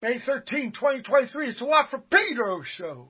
May 13, 2023. It's the Watt from Pedro show.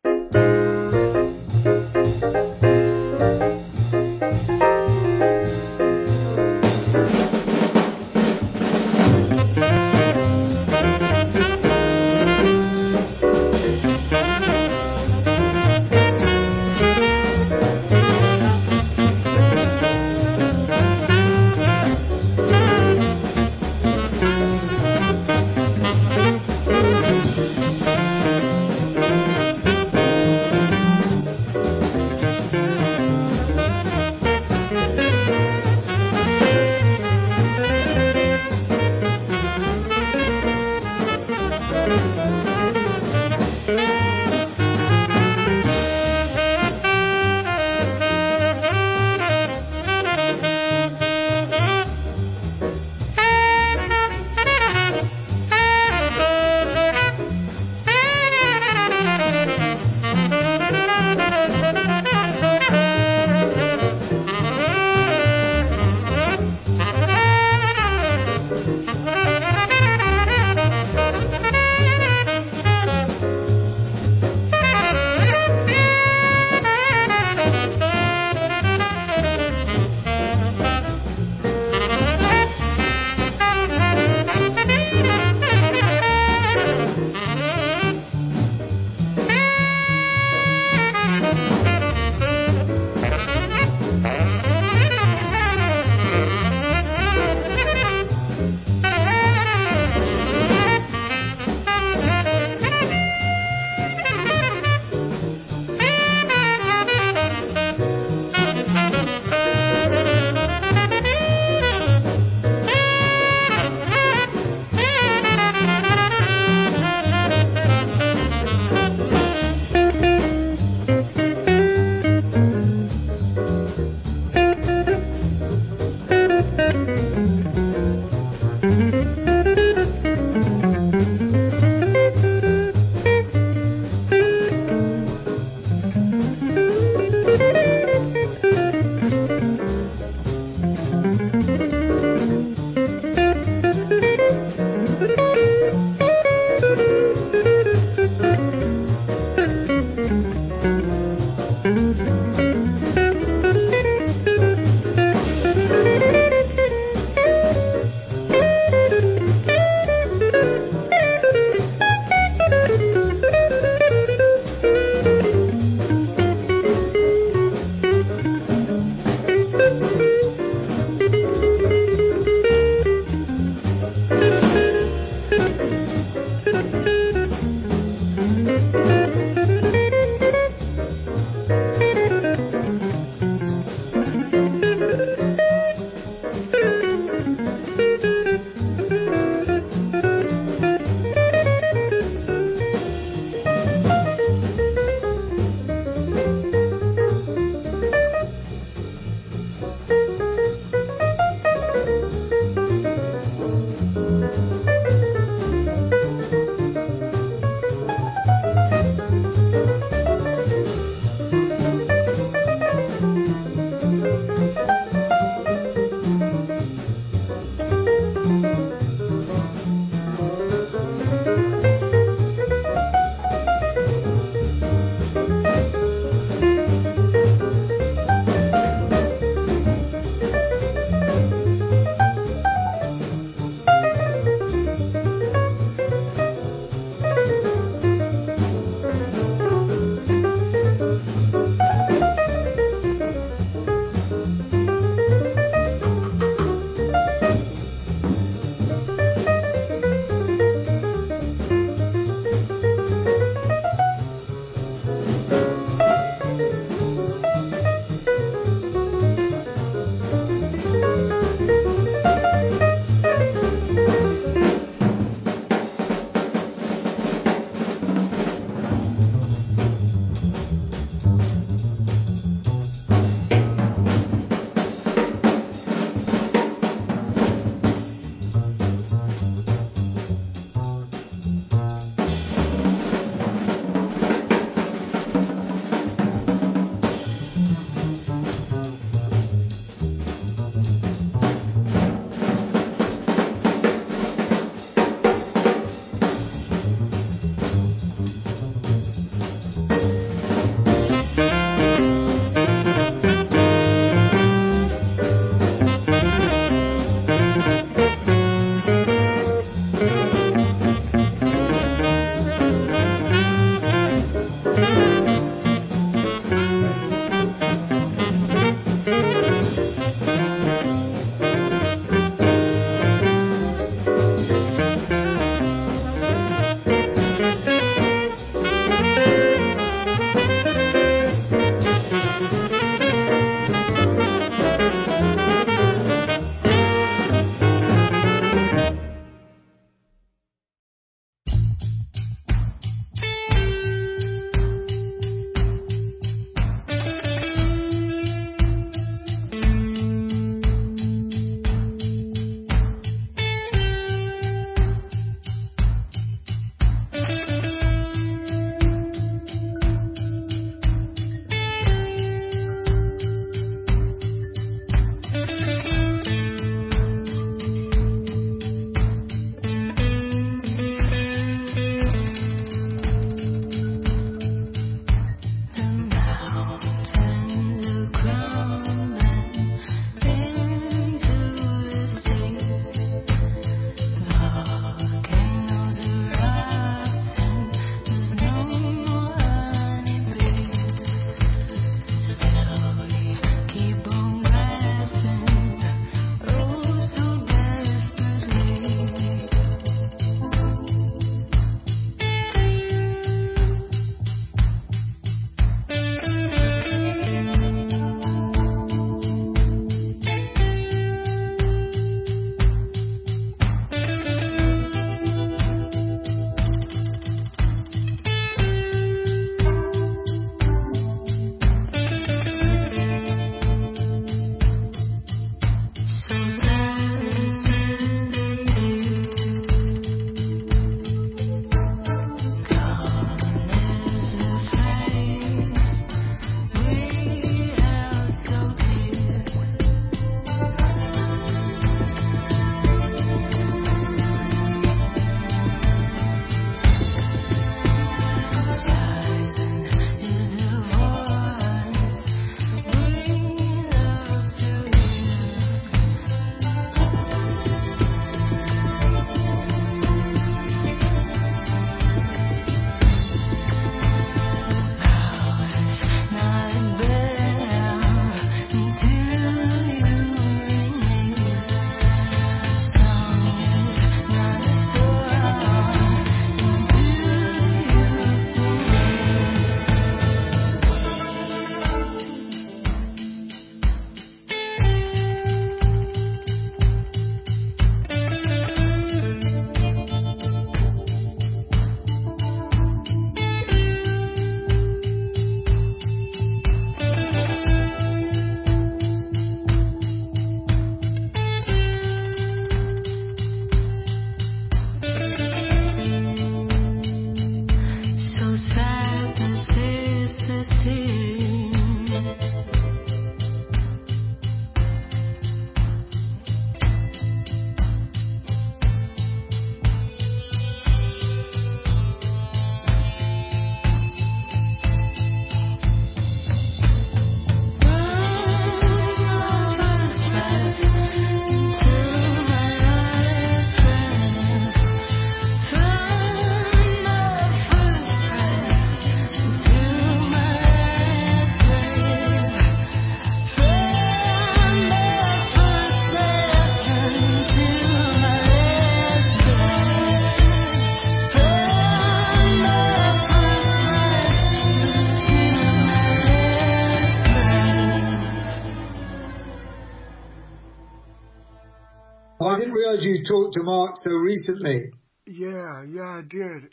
realize you talked to Mark so recently. Yeah, I did.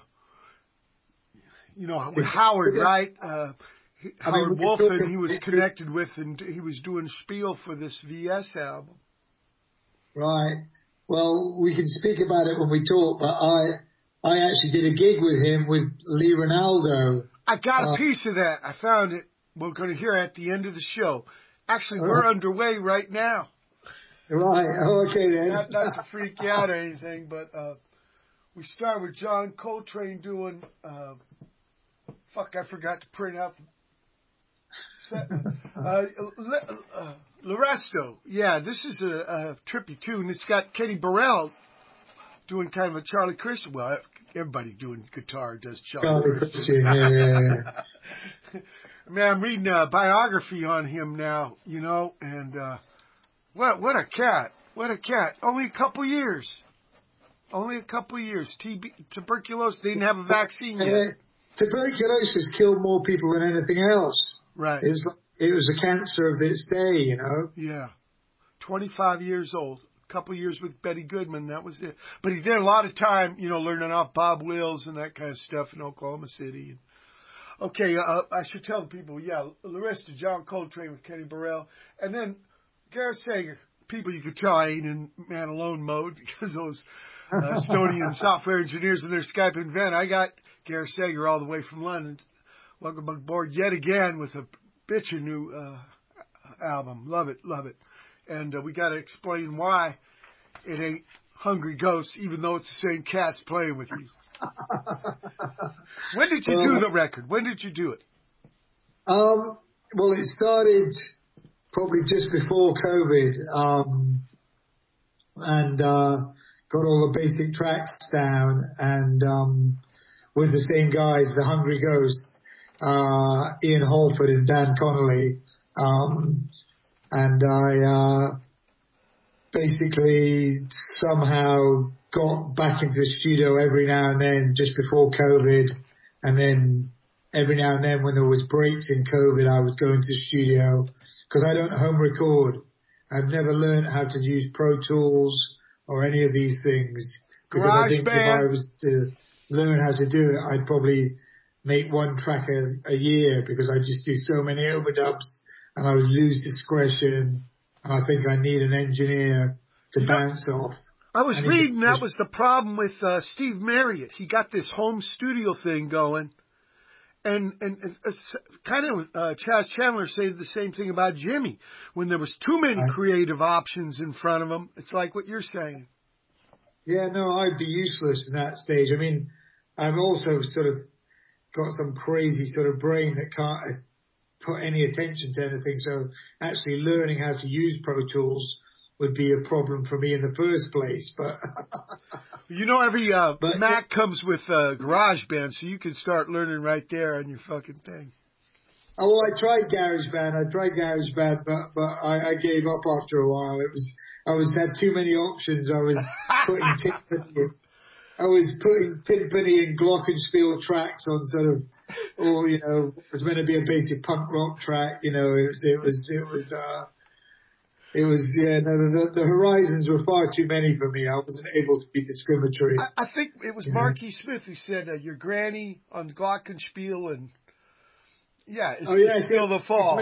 With Howard, right? Howard Wolfen, he was connected with, and he was doing a spiel for this VS album. Right. Well, we can speak about it when we talk, but I actually did a gig with him with Lee Ronaldo. I got a piece of that. I found it. We're going to hear it at the end of the show. Actually, we're underway right now. Right. Oh, okay then. Not to freak you out or anything, but we start with John Coltrane doing. I forgot to print out. L'Arresto. Yeah, this is a trippy tune. It's got Kenny Burrell doing kind of a Charlie Christian. Well, everybody doing guitar does Charlie Christian. Yeah. Man, I'm reading a biography on him now, and what a cat. What a cat. Only a couple years. Tuberculosis. They didn't have a vaccine yet. Tuberculosis killed more people than anything else. Right. It was a cancer of its day, Yeah. 25 years old. A couple years with Betty Goodman. That was it. But he did a lot of time, learning off Bob Wills and that kind of stuff in Oklahoma City. Okay, I should tell the people, L'Arresto, John Coltrane with Kenny Burrell. And then Gareth Sager. People, you could tell I ain't in man alone mode because those Estonian software engineers in their Skype invent. I got Gareth Sager all the way from London. Welcome aboard yet again with a bitchin' new album. Love it. And we got to explain why it ain't Hungry Ghosts, even though it's the same cats playing with you. When did you do the record? When did you do it? Well, it started probably just before COVID, and got all the basic tracks down, and with the same guys, the Hungry Ghosts, Ian Halford and Dan Connolly, and I basically somehow got back into the studio every now and then just before COVID, and then every now and then when there was breaks in COVID, I would go into the studio because I don't home record. I've never learned how to use Pro Tools or any of these things because I think if I was to learn how to do it, I'd probably make one track a year because I just do so many overdubs and I would lose discretion, and I think I need an engineer to bounce off. I was reading that was the problem with Steve Marriott. He got this home studio thing going, and kind of Chaz Chandler said the same thing about Jimmy. When there was too many creative options in front of him, it's like what you're saying. Yeah, no, I'd be useless in that stage. I mean, I've also sort of got some crazy sort of brain that can't put any attention to anything. So actually learning how to use Pro Tools would be a problem for me in the first place. But every Mac comes with GarageBand, so you can start learning right there on your fucking thing. Oh, well, I tried GarageBand, but I gave up after a while. I had too many options. I was putting Timpani and Glockenspiel tracks on sort of, it was meant to be a basic punk rock track. The horizons were far too many for me. I wasn't able to be discriminatory. I think it was Marky Smith who said your granny on Glockenspiel and it's still the fall.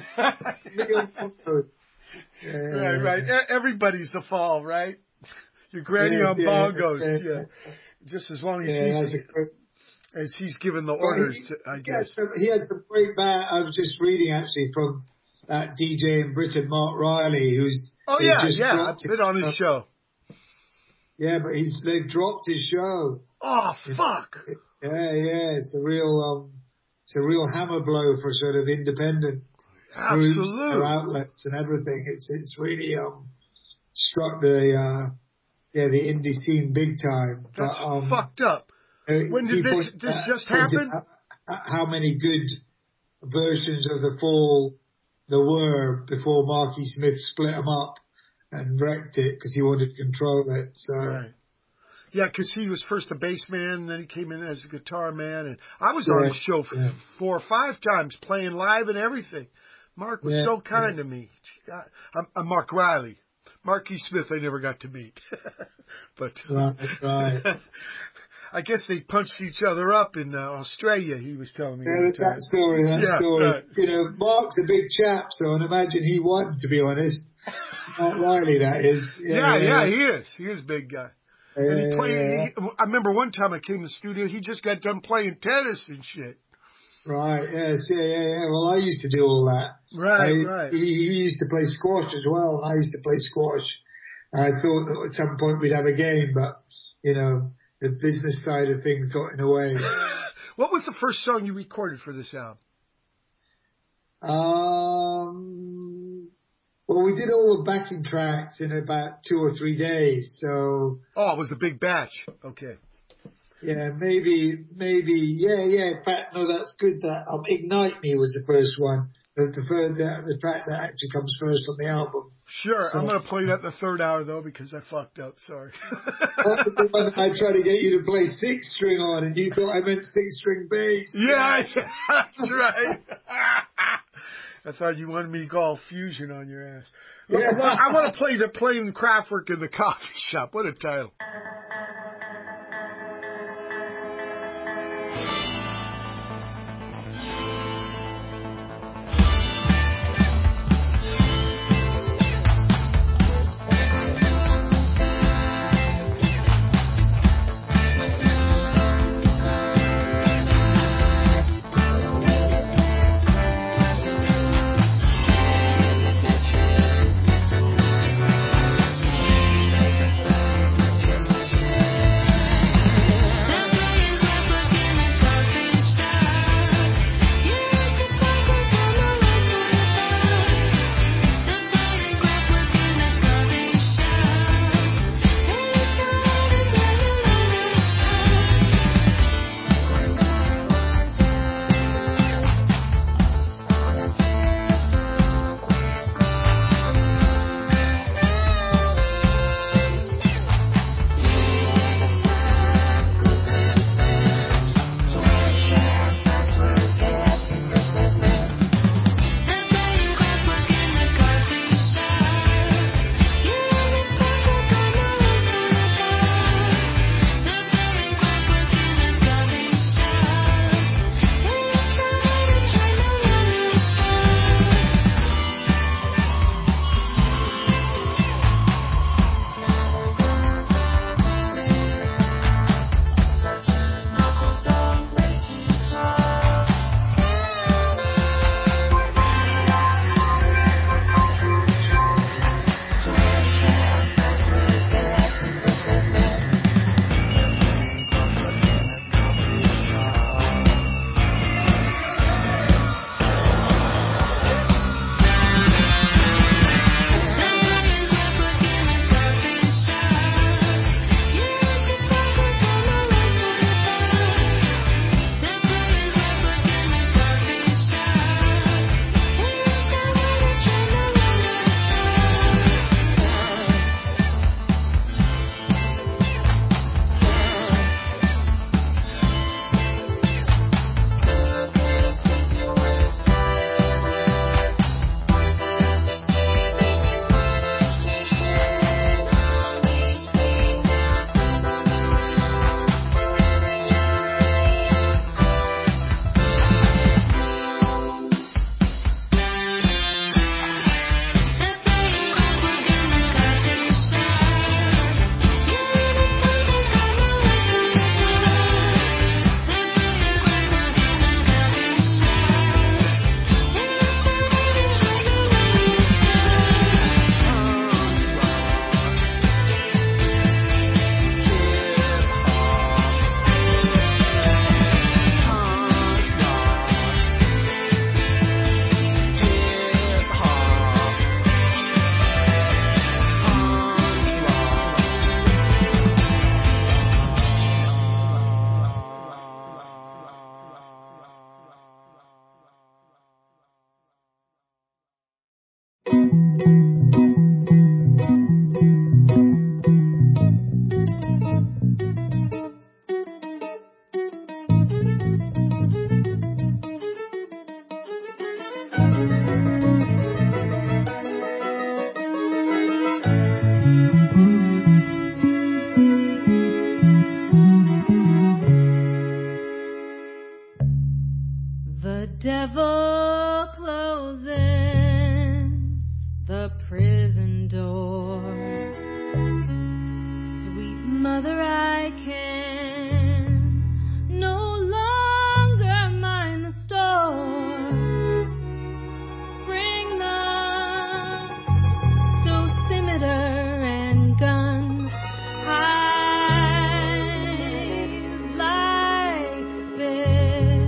Smith, right. Everybody's the fall, right? Your granny on bongos, just as long as he's given the orders, I guess. He had some great band. I was just reading actually from that DJ in Britain, Mark Riley, who's I've been on his show. Yeah, but they've dropped his show. Oh fuck! It's a real hammer blow for sort of independent groups or outlets and everything. It's really struck the indie scene big time. That's fucked up. When did this just happen? How many good versions of The Fall there were before Marky Smith split them up and wrecked it because he wanted to control it. So. Right. Yeah, because he was first a bass man, and then he came in as a guitar man. And I was on his show 4 or 5 times, playing live and everything. Mark was so kind to me. I'm Mark Riley. Marquis Smith I never got to meet. But right. I guess they punched each other up in Australia, he was telling me. Yeah, that story. Right. You know, Mark's a big chap, so I'd imagine he won, to be honest. Mark Riley, that is. Yeah, he is. He is a big guy. And he played. Yeah. I remember one time I came to the studio, he just got done playing tennis and shit. Right, yes, yeah. Well, I used to do all that. Right. He used to play squash as well, and I used to play squash. I thought that at some point we'd have a game, but, you know, the business side of things got in the way. What was the first song you recorded for this album? Well, we did all the backing tracks in about 2 or 3 days, so. Oh, it was a big batch. Okay. Yeah, maybe, yeah. In fact, no, that's good. That Ignite Me was the first one. The track that actually comes first on the album. Sure, So, I'm going to play that in the third hour, though, because I fucked up. Sorry. I tried to get you to play 6-string on, and you thought I meant 6-string bass. Yeah, that's right. I thought you wanted me to go all fusion on your ass. Look, Yeah. I want to play the Playing Kraftwerk in the Coffee Shop. What a title. devil closes the prison door. Sweet mother, I can no longer mind the store. Bring the dosimeter and gun. I'd like fish.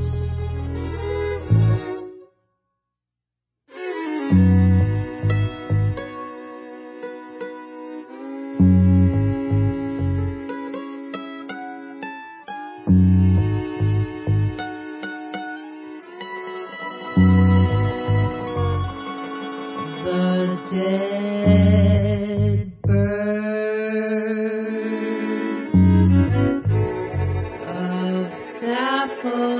The dead bird of Sappho.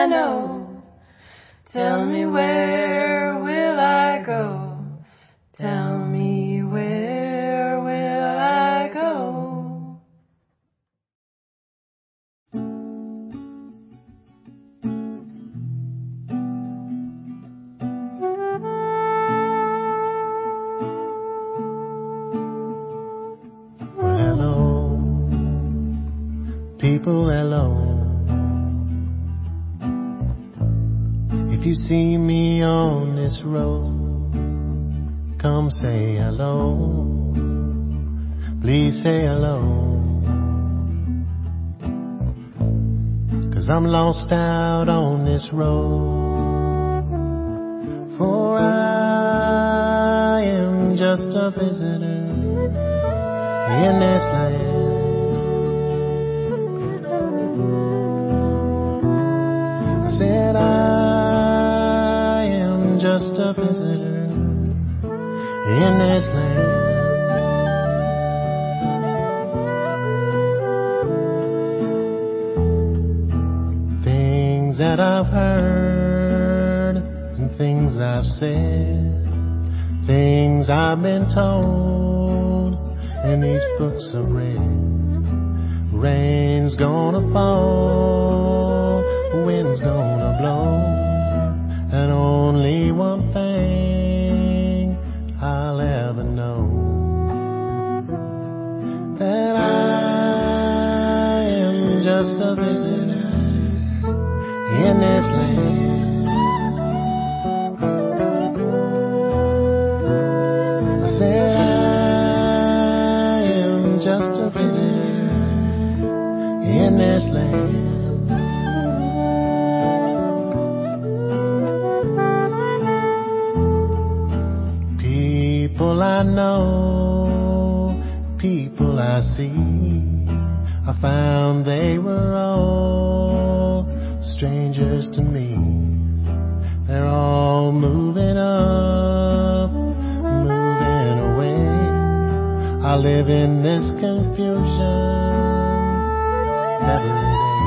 know. Tell me where will I go? Tell me where will I go? Well, hello, people, hello. If you see me on this road, come say hello. Please say hello. 'Cause I'm lost out on this road. For I am just a visitor in this land. I said I am just a visitor in this land. Things that I've heard and things I've said, things I've been told, and these books I've read. Rain's gonna fall, wind's gonna blow, and only one thing I'll ever know, that I am just a visitor in this land. I said I am just a visitor in this land. People I know, people I see, I found they were all strangers to me. They're all moving up, moving away. I live in this confusion every day.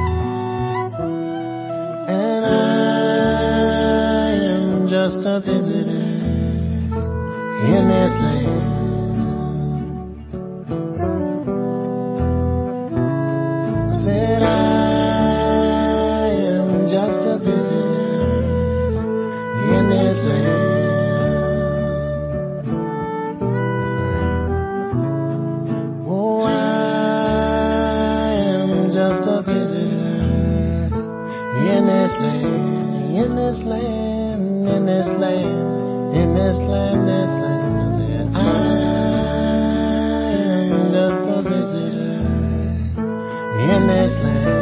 And I am just a visitor in this land. I said I am just a visitor in this land. Oh, I am just a visitor in this land, in this land, in this land, in this land, this land. I am just a visitor in this land.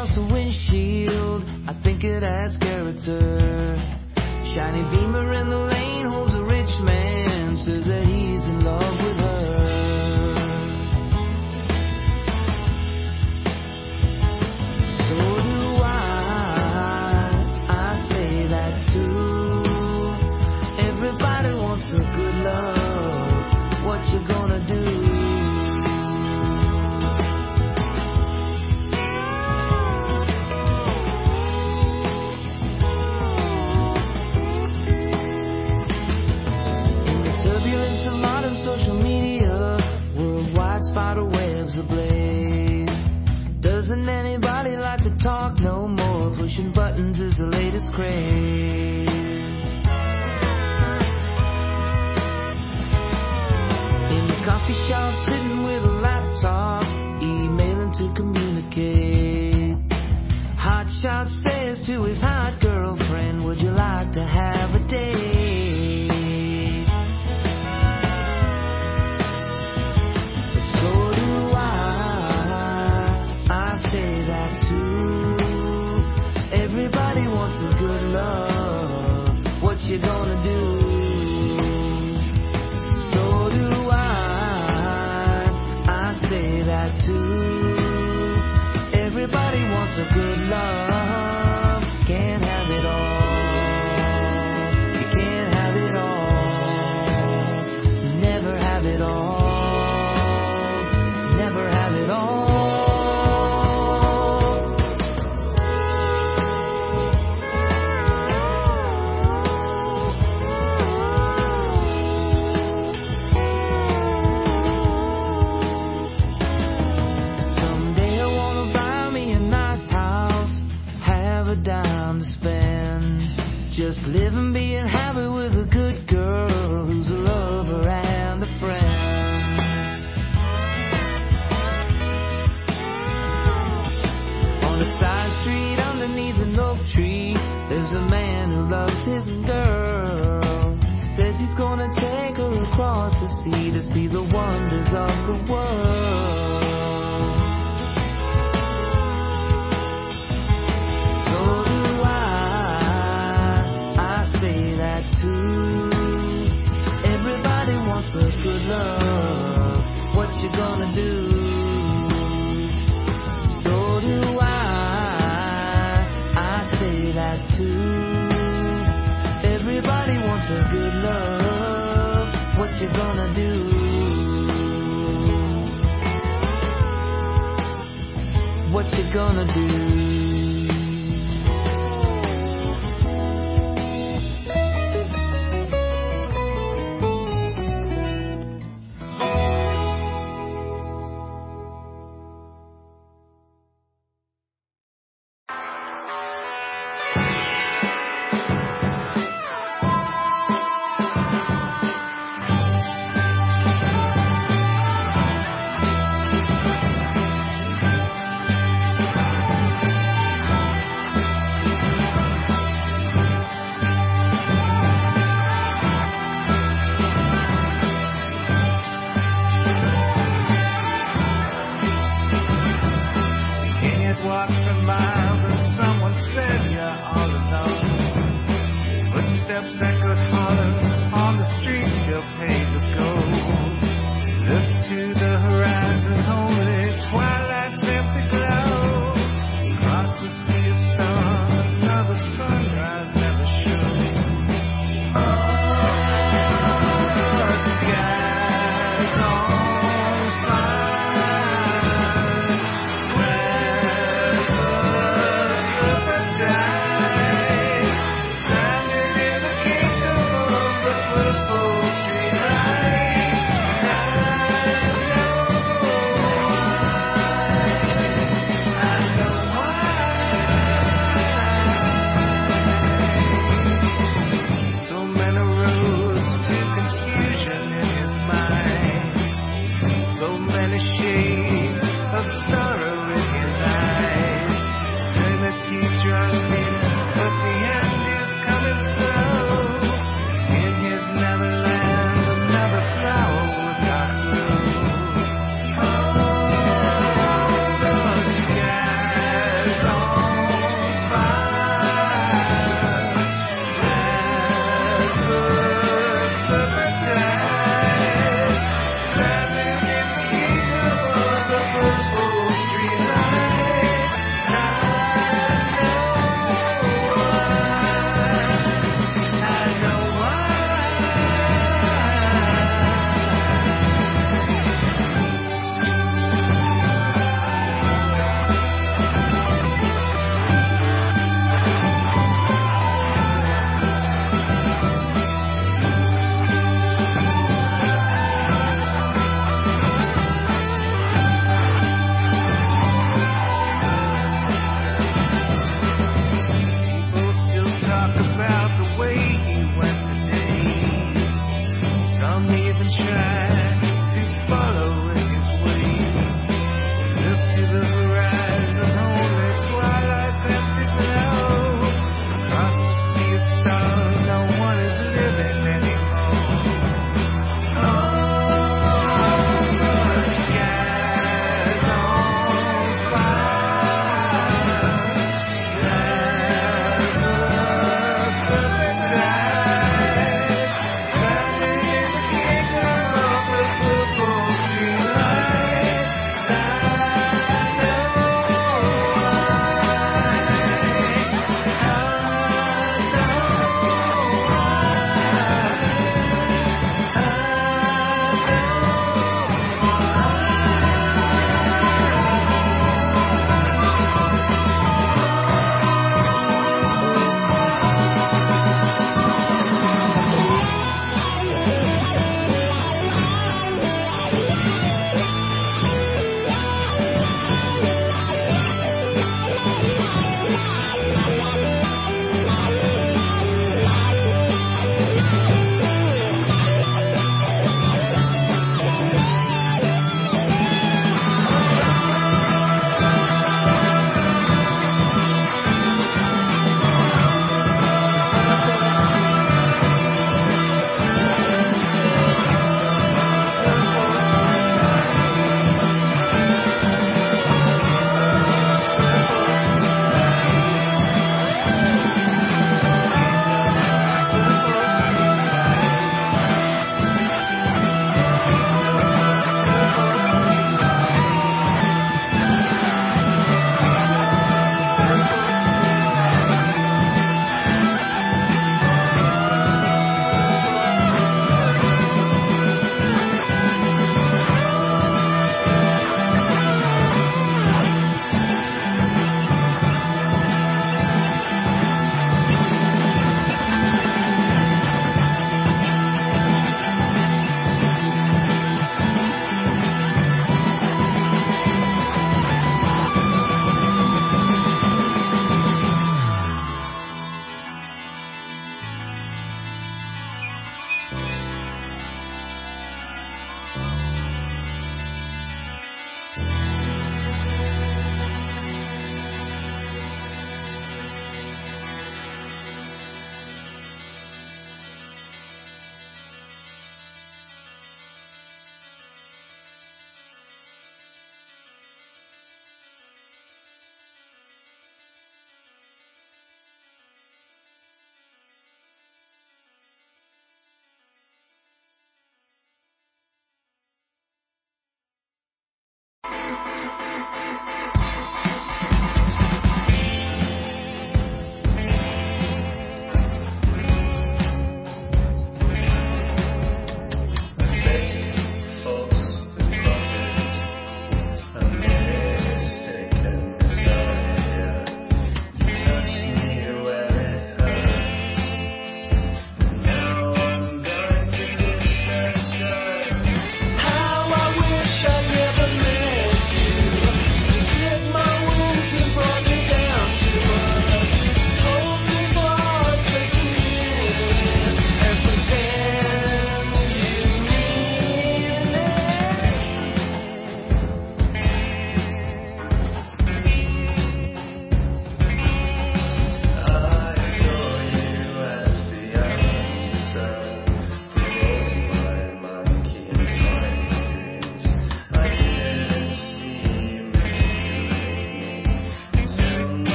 across the windshield, I think it adds character. Shiny beamer in the lane holds a rich man, says that he's in love with her. So do I say that too. Everybody wants a good love, what you gonna do? Social media, worldwide spider webs ablaze. Doesn't anybody like to talk no more? Pushing buttons is the latest craze. In the coffee shop, sitting with a laptop, emailing to communicate. Hot shot says to his hot girlfriend, would you like to have a date? Everybody wants a good love, what you gonna do? So do I say that too. Everybody wants a good love, can't have it all. You can't have it all, never have it all, never have it all. Just live and be in happy with a good girl who's a lover and a friend. On a side street underneath an oak tree, there's a man who loves his girl. Says he's gonna take her across the sea to see the wonders of the world. Everybody wants a good love, what you gonna do? So do I say that too. Everybody wants a good love, what you gonna do? What you gonna do?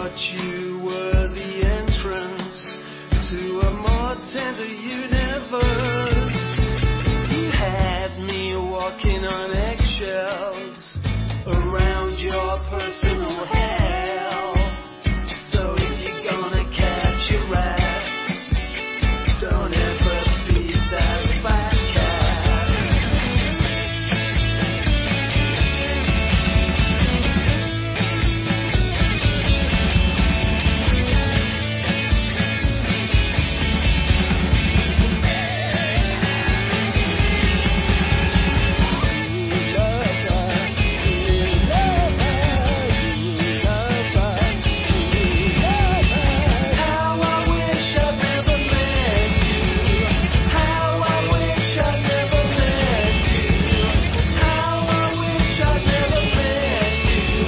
thought you were the entrance to a more tender universe. You had me walking on eggshells around your personal hell. So if you're gonna catch a rat, don't ever feed that fat cat. How I wish I'd never met you. How I wish I'd never met you. How I wish I'd never met you.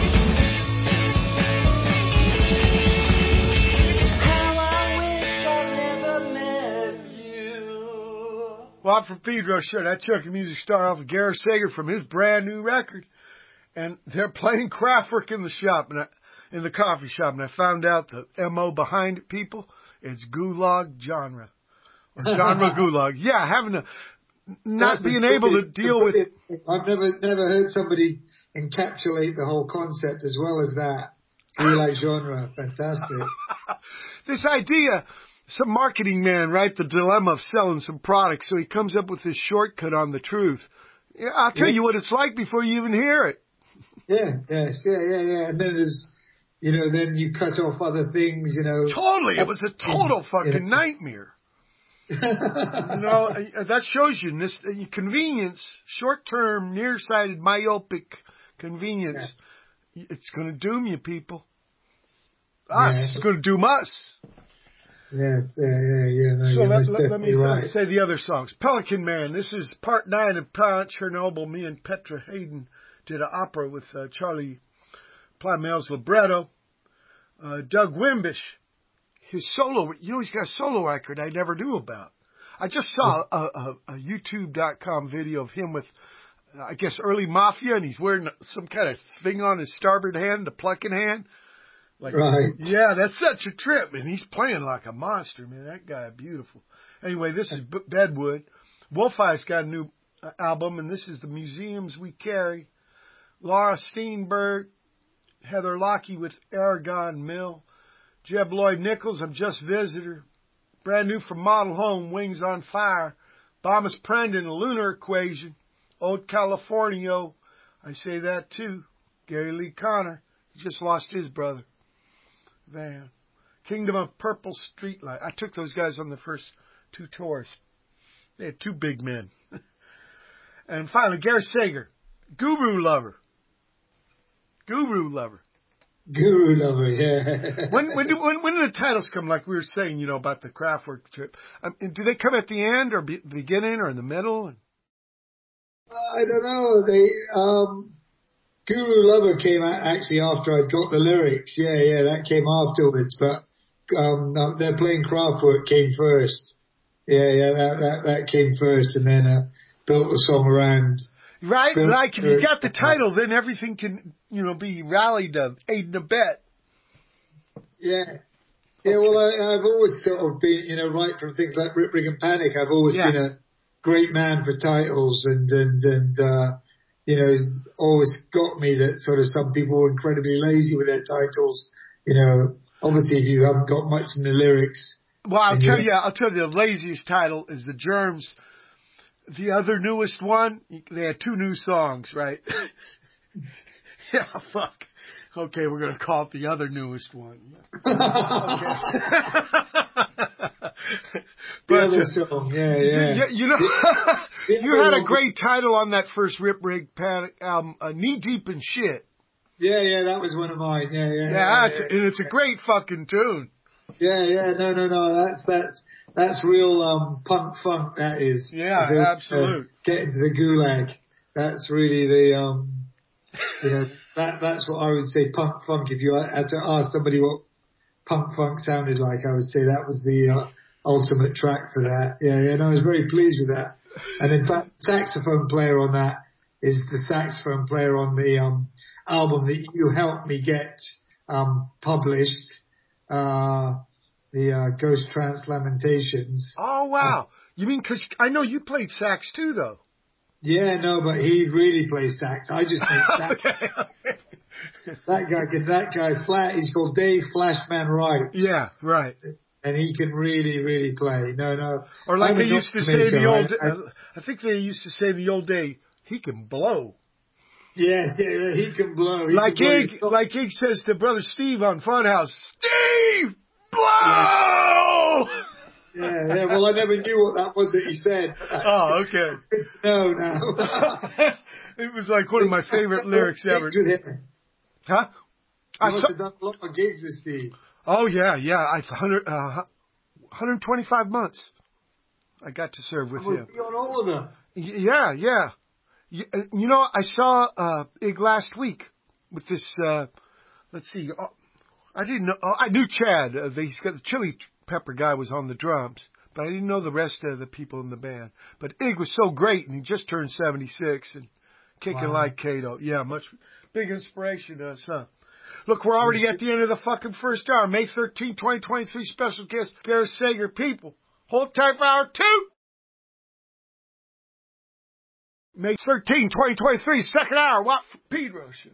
How I wish I'd never met you. Well, I'm from Pedro Show. That Chucky Music star off of Gareth Sager from his brand new record. And they're playing Kraftwerk in the shop, in the coffee shop. And I found out the MO behind it, people, it's gulag genre. Or genre gulag. Yeah, having to, not being able to deal with it. I've never heard somebody encapsulate the whole concept as well as that. Gulag genre, fantastic. This idea, some marketing man, right? The dilemma of selling some products. So he comes up with this shortcut on the truth. Yeah, I'll tell you what it's like before you even hear it. Yeah. And then there's, then you cut off other things, Totally. It was a total fucking nightmare. That shows you this convenience, short-term, nearsighted, myopic convenience. Yeah. It's going to doom you, people. It's going to doom us. Yes, yeah. No, so let me say the other songs. Pelican Man. This is part 9 of Chernobyl. Me and Petra Hayden did an opera with Charlie Plymel's libretto. Doug Wimbish, his solo. He's got a solo record I never knew about. I just saw a YouTube.com video of him with, I guess, early Mafia, and he's wearing some kind of thing on his starboard hand, the plucking hand. Right. Yeah, that's such a trip, and he's playing like a monster, man. That guy, beautiful. Anyway, this is Bedwood. Wolf Eye's got a new album, and this is The Museums We Carry. Laura Steenberg, Heather Lockie with Aragon Mill. Jeb Lloyd Nichols, I'm Just Visitor. Brand new from Model Home, Wings on Fire. Thomas Prendon, A Lunar Equation. Old Californio, I say that too. Gary Lee Conner, he just lost his brother. Man. Kingdom of Purple Streetlight. I took those guys on the first 2 tours. They had 2 big men. And finally, Gareth Sager, Guru Lover. Guru Lover, yeah. when do the titles come, like we were saying, about the Kraftwerk trip? Do they come at the end or beginning or in the middle? I don't know. Guru Lover came out actually after I dropped the lyrics. Yeah, that came afterwards. But they're playing Kraftwerk came first. Yeah, that came first, and then built the song around. Right, like if you got the title, then everything can, be rallied to aid and abet. Yeah. Yeah, well, I've always sort of been, right from things like Rip, Rig and Panic, I've always been a great man for titles and always got me that sort of some people were incredibly lazy with their titles. Obviously if you haven't got much in the lyrics. Well, I'll tell you, the laziest title is The Germs. The other newest one, they had 2 new songs, right? Yeah, fuck. Okay, we're going to call it the other newest one. Okay. The other song, yeah. You had a great title on that first Rip Rig Panic album, Knee Deep in Shit. Yeah, that was one of mine. And it's a great fucking tune. Yeah, no, that's real punk funk, that is. Yeah, absolute. Get into the gulag. That's really the, that's what I would say punk funk. If you had to ask somebody what punk funk sounded like, I would say that was the ultimate track for that. Yeah, I was very pleased with that. And in fact, saxophone player on that is the saxophone player on the album that you helped me get published, the Ghost Trance Lamentations. Oh, wow. You mean, because I know you played sax too, though. Yeah, no, but he really plays sax. I just make sax. Okay. That guy flat. He's called Dave Flashman Wright. Yeah, right. And he can really, really play. No. Or like I'm they a used to say North in the old, American. I think they used to say in the old day, he can blow. Yes, yeah, he can blow. Like Ig says to Brother Steve on Funhouse, Steve, blow! Yeah. Well, I never knew what that was that he said. Oh, okay. It's good to know now. It was like one of my favorite lyrics ever. Gigs with him. Huh? You must have done a lot of gigs with Steve. Oh, yeah. 125 months I got to serve with him. On all of them. Yeah. You know, I saw Ig last week with this, let's see, I didn't know, I knew Chad, he's got the Chili Pepper guy was on the drums, but I didn't know the rest of the people in the band. But Ig was so great, and he just turned 76 and kicking like Kato. Yeah, much big inspiration to us, huh? Look, we're already at the end of the fucking first hour. May 13, 2023, special guest, Gareth Sager. People, hold tight for hour 2. May 13, 2023, second hour, Watt from Pedro show.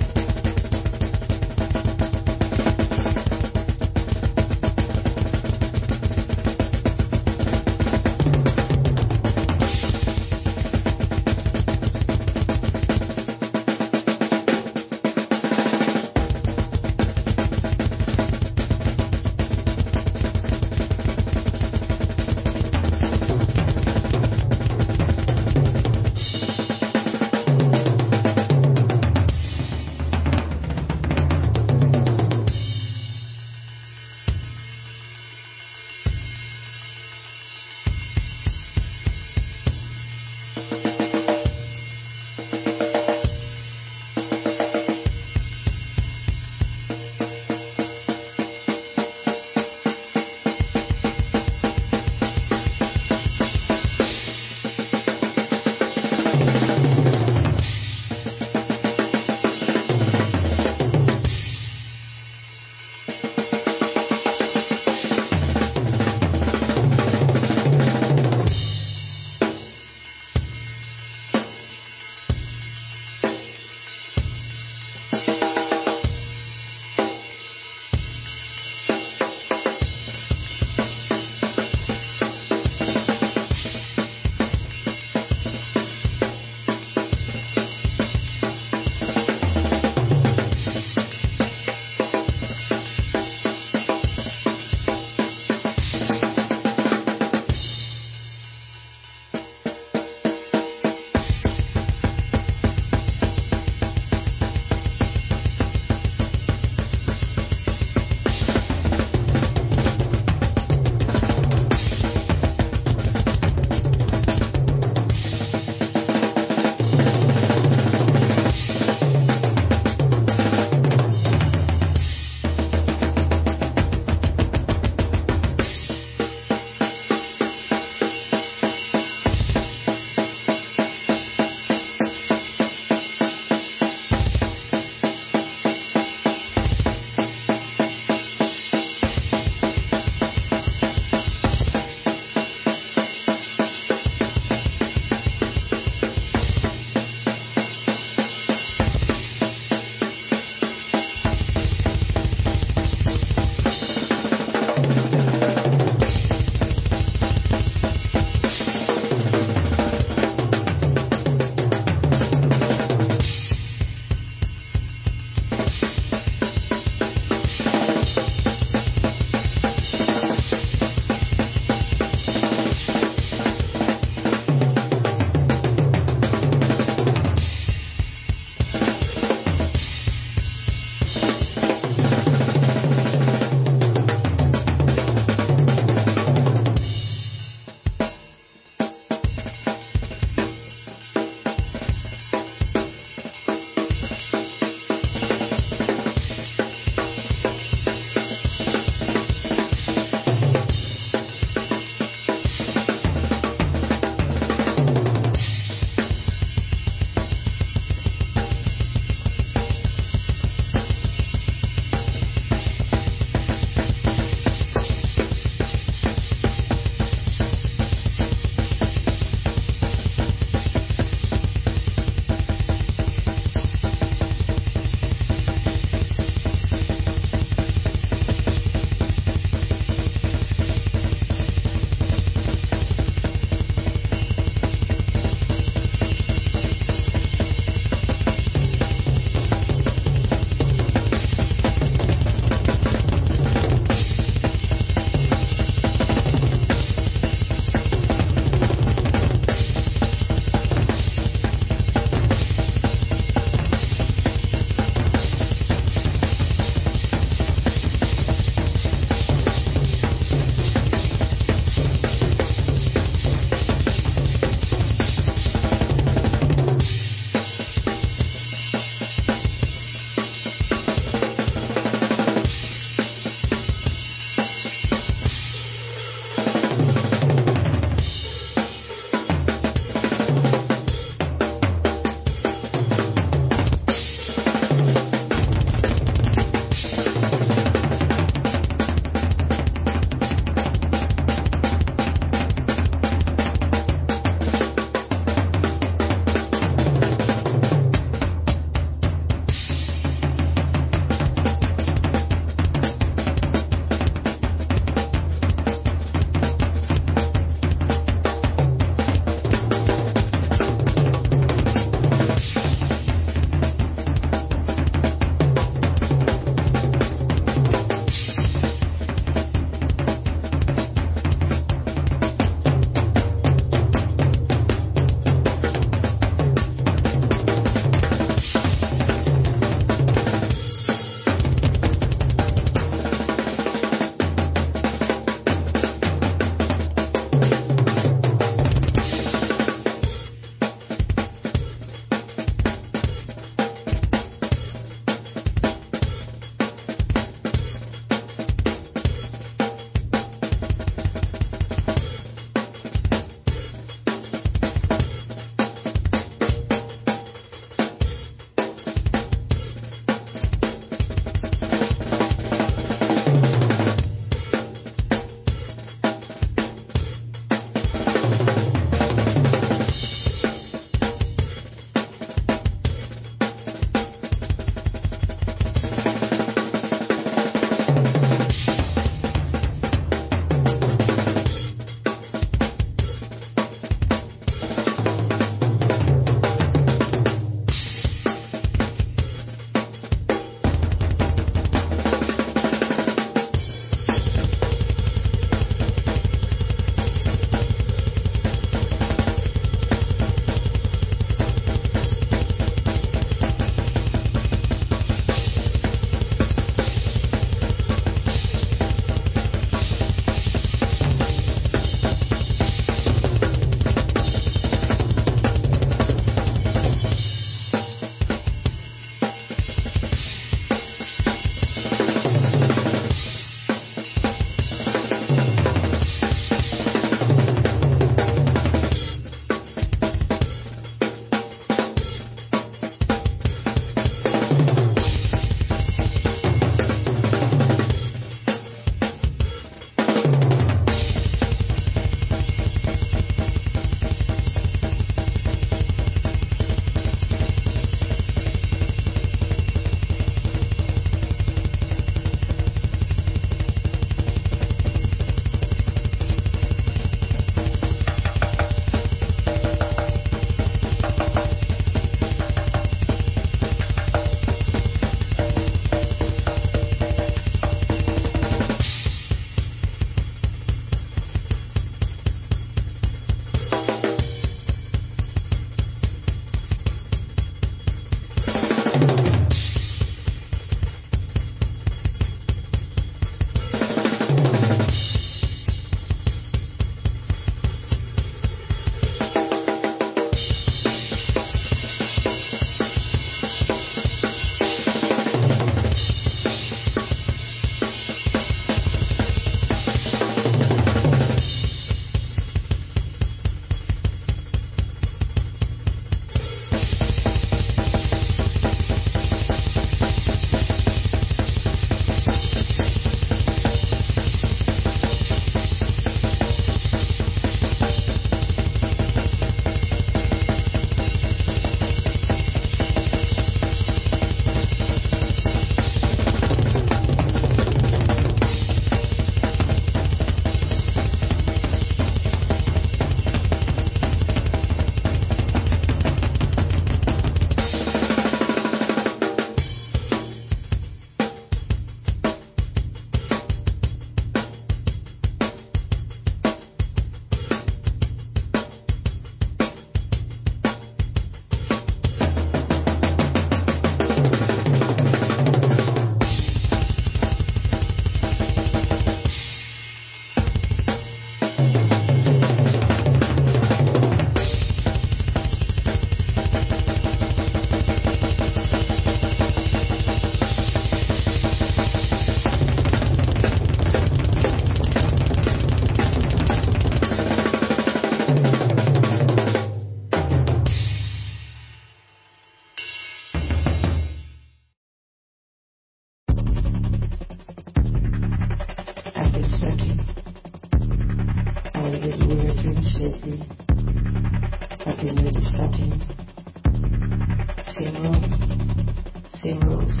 lately. I've been really studying. Same room, same rules.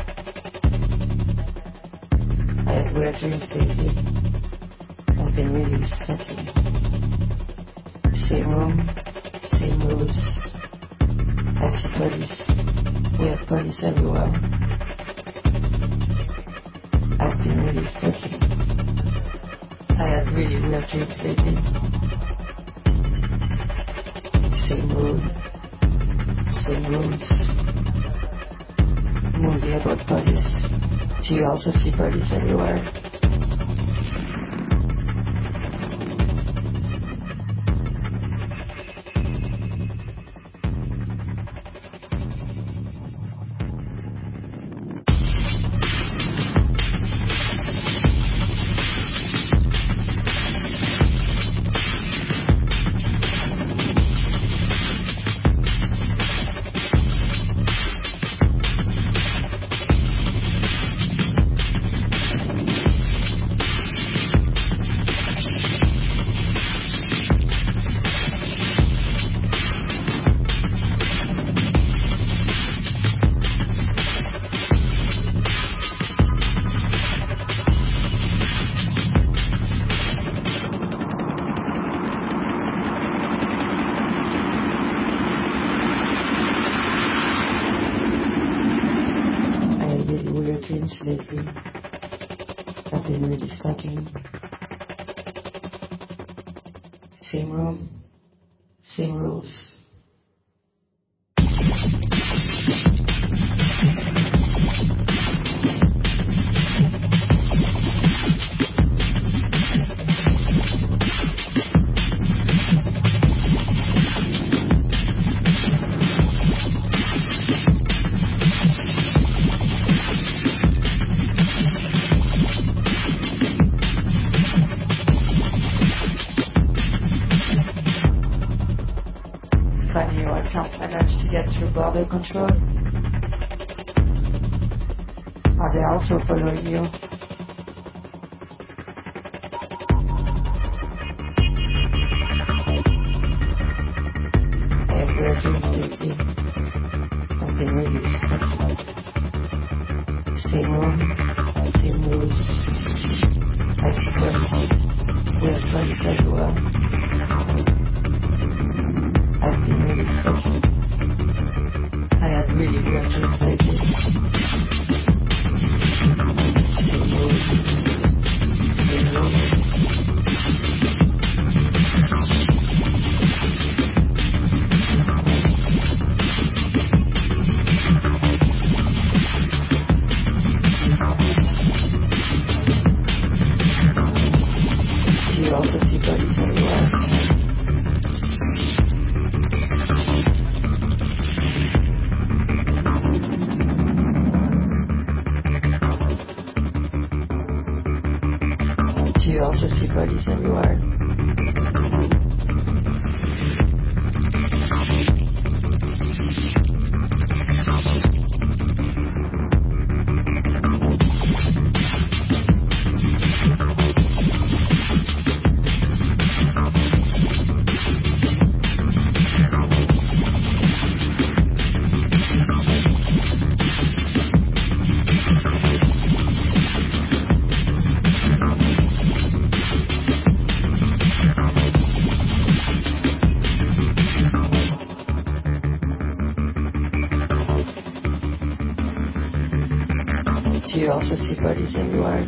I had weird dreams lately. I've been really studying. Same room, same rules. I see buddies. We have buddies everywhere. I've been really studying. I had really weird dreams lately. Same room, same rules. Movie about buddies. Do you also see buddies everywhere? Lately, I've been really studying. Same room, same rules. Funny, I can't manage to get through border control. Are they also following you? I have weird dreams lately. I've been really stuck. Same room, same rules. I swear, we have buddies everywhere. I've been really stuck. I had really weird dreams lately. Same rules, same rules. Do you also see buddies everywhere? Do you also see buddies everywhere? Do you also see buddies everywhere?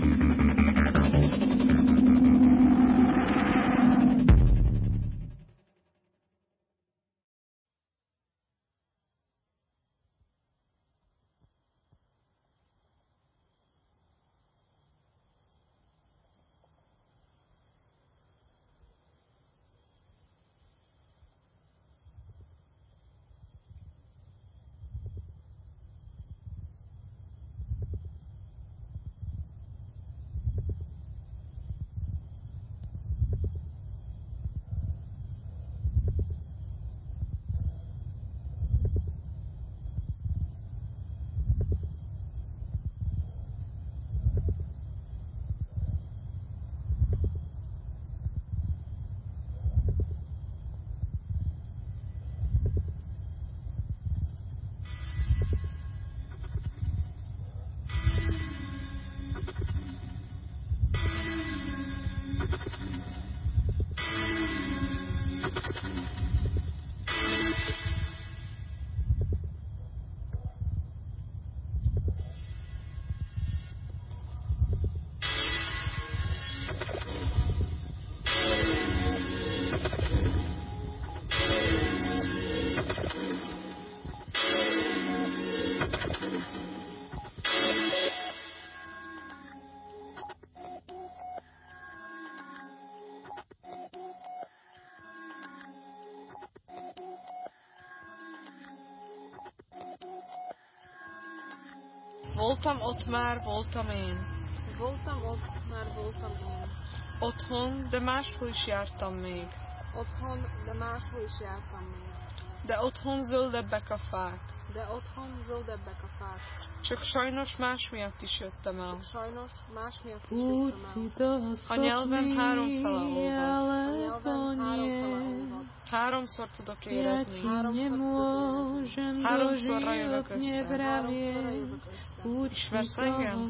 Voltam ott már, voltam én. Voltam ott már, voltam én. Otthon, de máshol is jártam még. Otthon, de máshol is jártam még. De otthon zöldebbek a fák. De otthon zöldebbek a fák. Csak sajnos más miatt is jöttem el. Sajnos más miatt is jöttem el. A nyelvem háromfele olvad. Háromszor tudok érezni. Háromszorra jövök össze. Ismersz engem?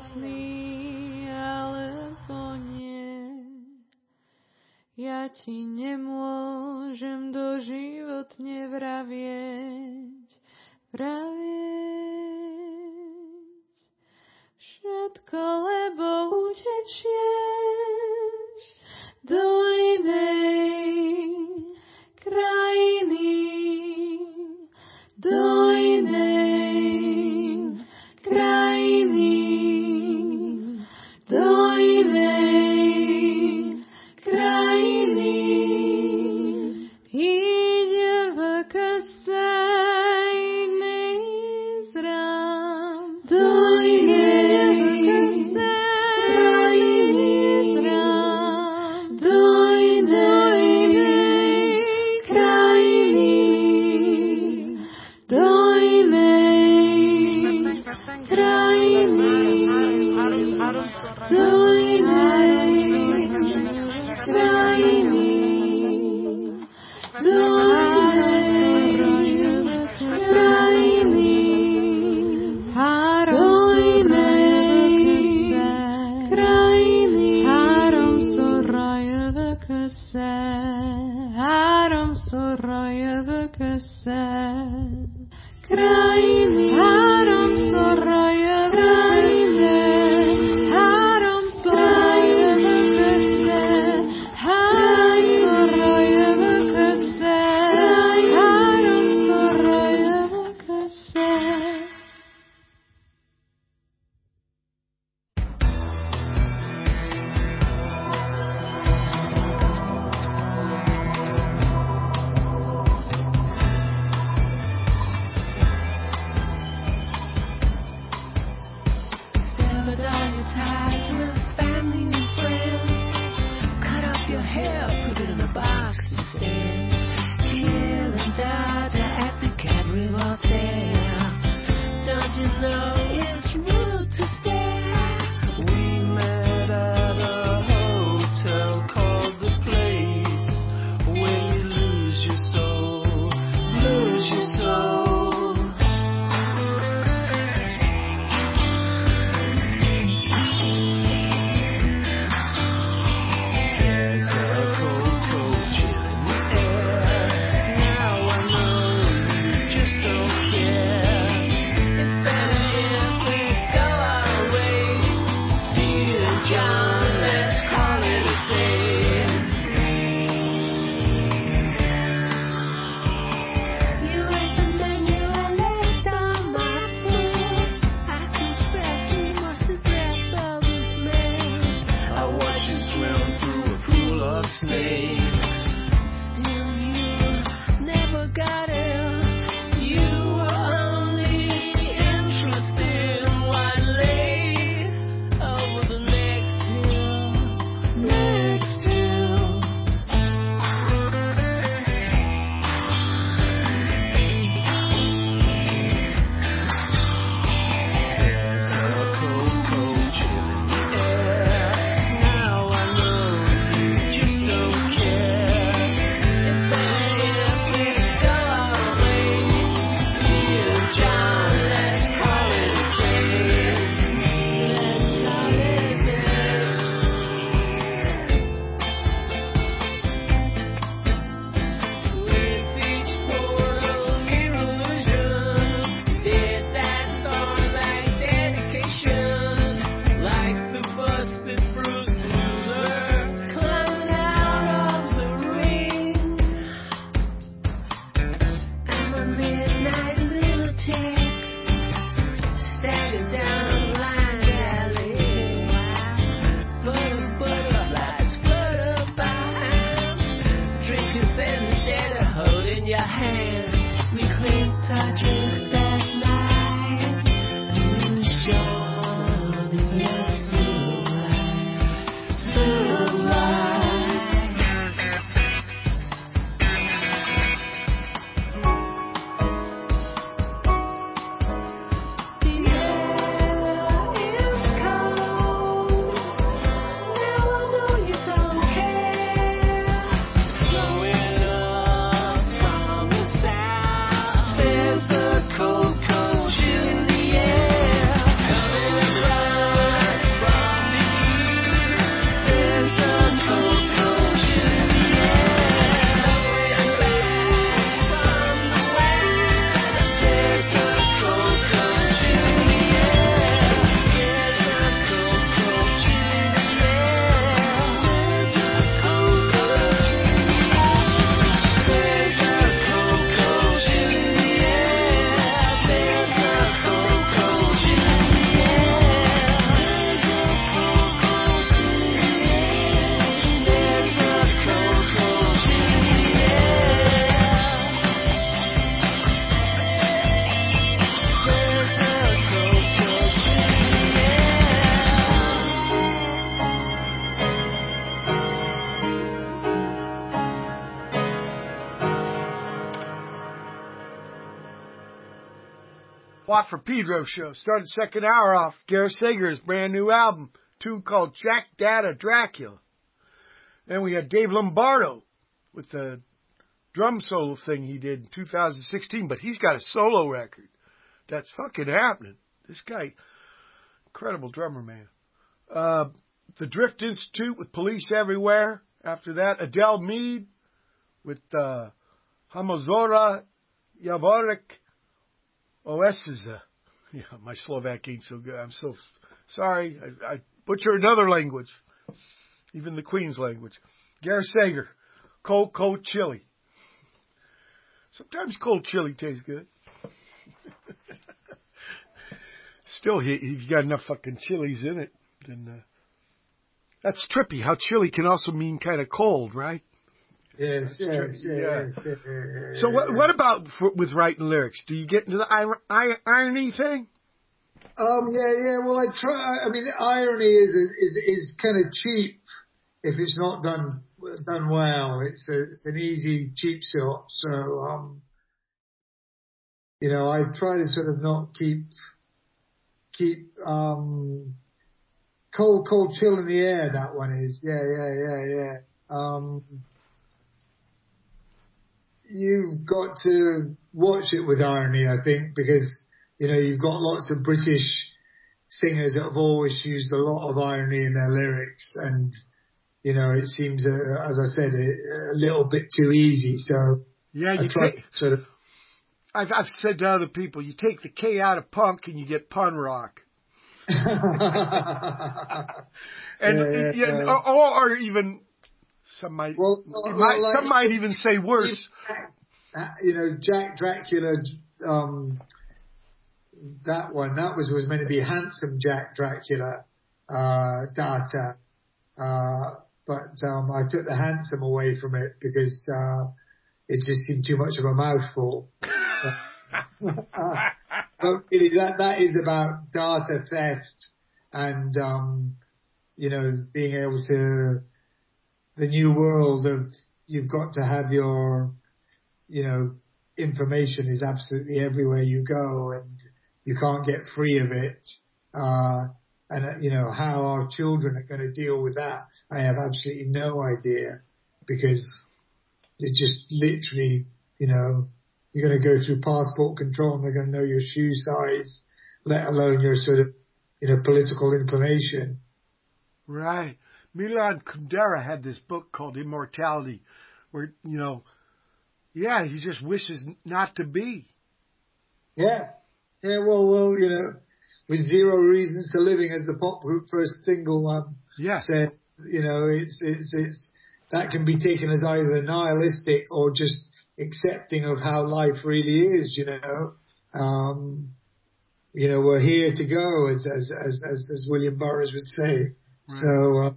Ja ti nemôžem doživotne vravieť. Všetko, lebo utečieš do inej krajiny, do inej krajiny, do inej krajiny. Ide v kasajnej zrám, do inej krajiny zrám, do inej krajiny, do inej krajiny, do inej krajiny, do inej krajiny, do inej krajiny. Harom soraya vekase, harom soraya vekase, krajiny, harom soraya vekase, harom soraya Watt for Pedro show. Started the second hour off Gareth Sager's brand new album, tune called Jack Dada Dracula. Then we had Dave Lombardo with the drum solo thing he did in 2016, but he's got a solo record. That's fucking happening. This guy, incredible drummer, man. The Drift Institute with Police Everywhere. After that, Adele Mead with Hamozora Javorek Oesiza. Yeah, my Slovak ain't so good. I'm so sorry. I butcher another language, even the Queen's language. Gareth Sager, Cold Chili. Sometimes cold chili tastes good. Still, if you got enough fucking chilies in it, then that's trippy. How chili can also mean kind of cold, right? Yes. So what about with writing lyrics? Do you get into the irony thing? Yeah. Well, I try. I mean, the irony is kind of cheap if it's not done well. It's an easy cheap shot. So I try to sort of not keep cold chill in the air. That one is yeah. You've got to watch it with irony, I think, because, you've got lots of British singers that have always used a lot of irony in their lyrics. And, it seems, as I said, a little bit too easy. So yeah, I've said to other people, you take the K out of punk and you get pun rock. Or even some might even say worse. Jack Dracula, that was meant to be handsome Jack Dracula, Data, but I took the handsome away from it because it just seemed too much of a mouthful. But really, that is about data theft and being able to, the new world of, you've got to have your information is absolutely everywhere you go and you can't get free of it. And how our children are going to deal with that, I have absolutely no idea, because it just literally, you're going to go through passport control and they're going to know your shoe size, let alone your sort of, political inclination. Right. Milan Kundera had this book called Immortality where, he just wishes not to be. Yeah. Yeah, well, with zero reasons to living, as the pop group first single said, it's that can be taken as either nihilistic or just accepting of how life really is, we're here to go, as William Burroughs would say. Right. So,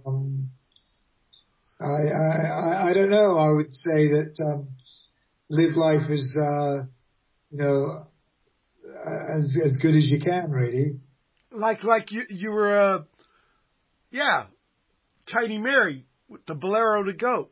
I don't know. I would say that, live life as, as good as you can, really. Like you were, Tiny Mary with the Bolero to Go.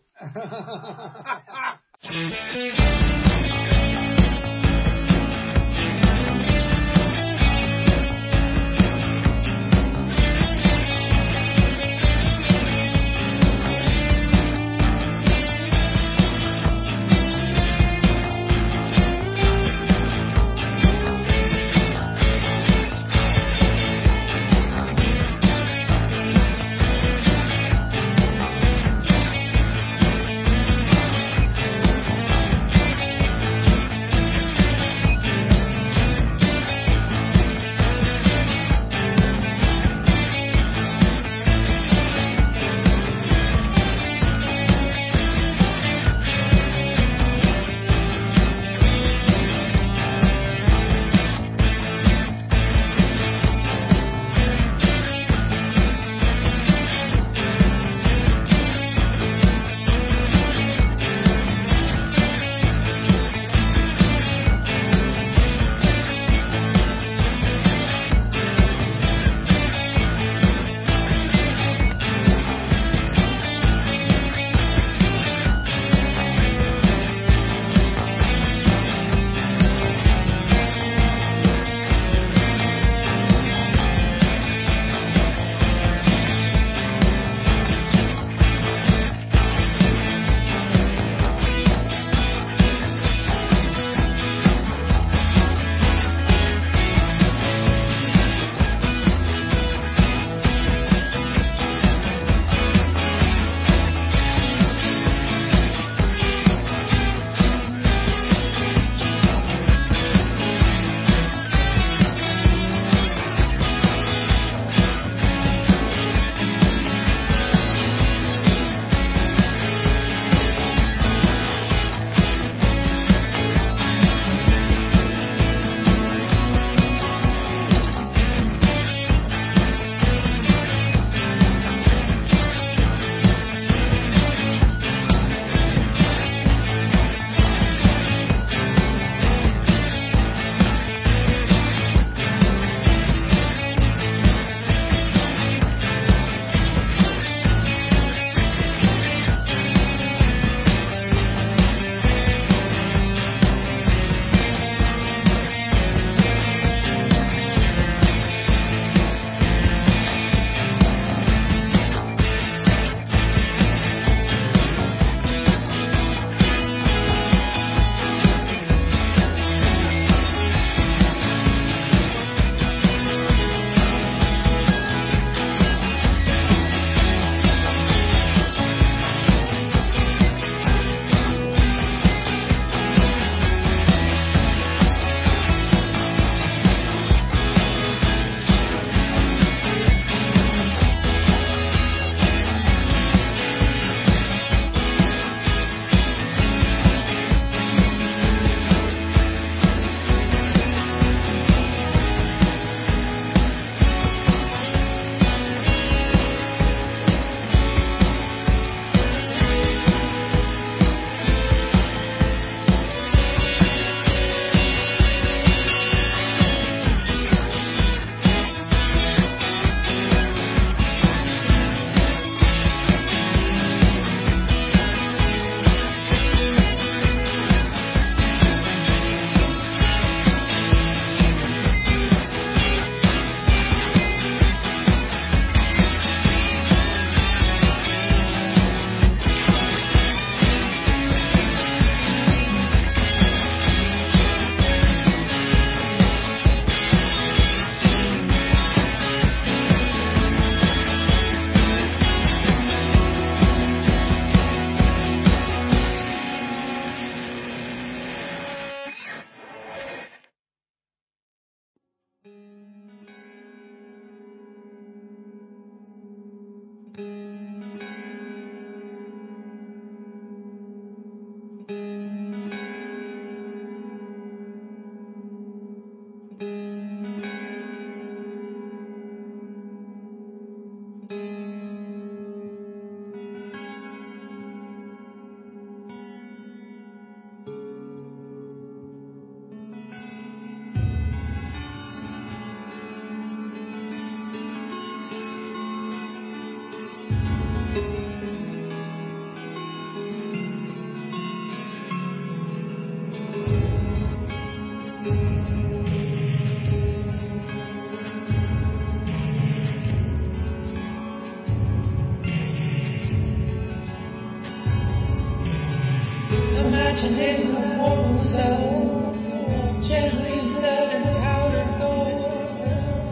Imagining the warm cell, gently set in powder gold,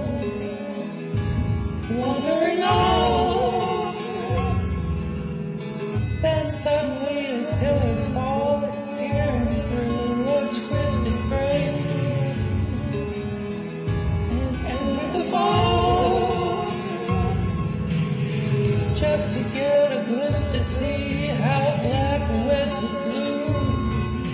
wandering on. Then suddenly as pillars fall, peering through a twisted frame, and with the fall, just to get a glimpse to see how black went to blue.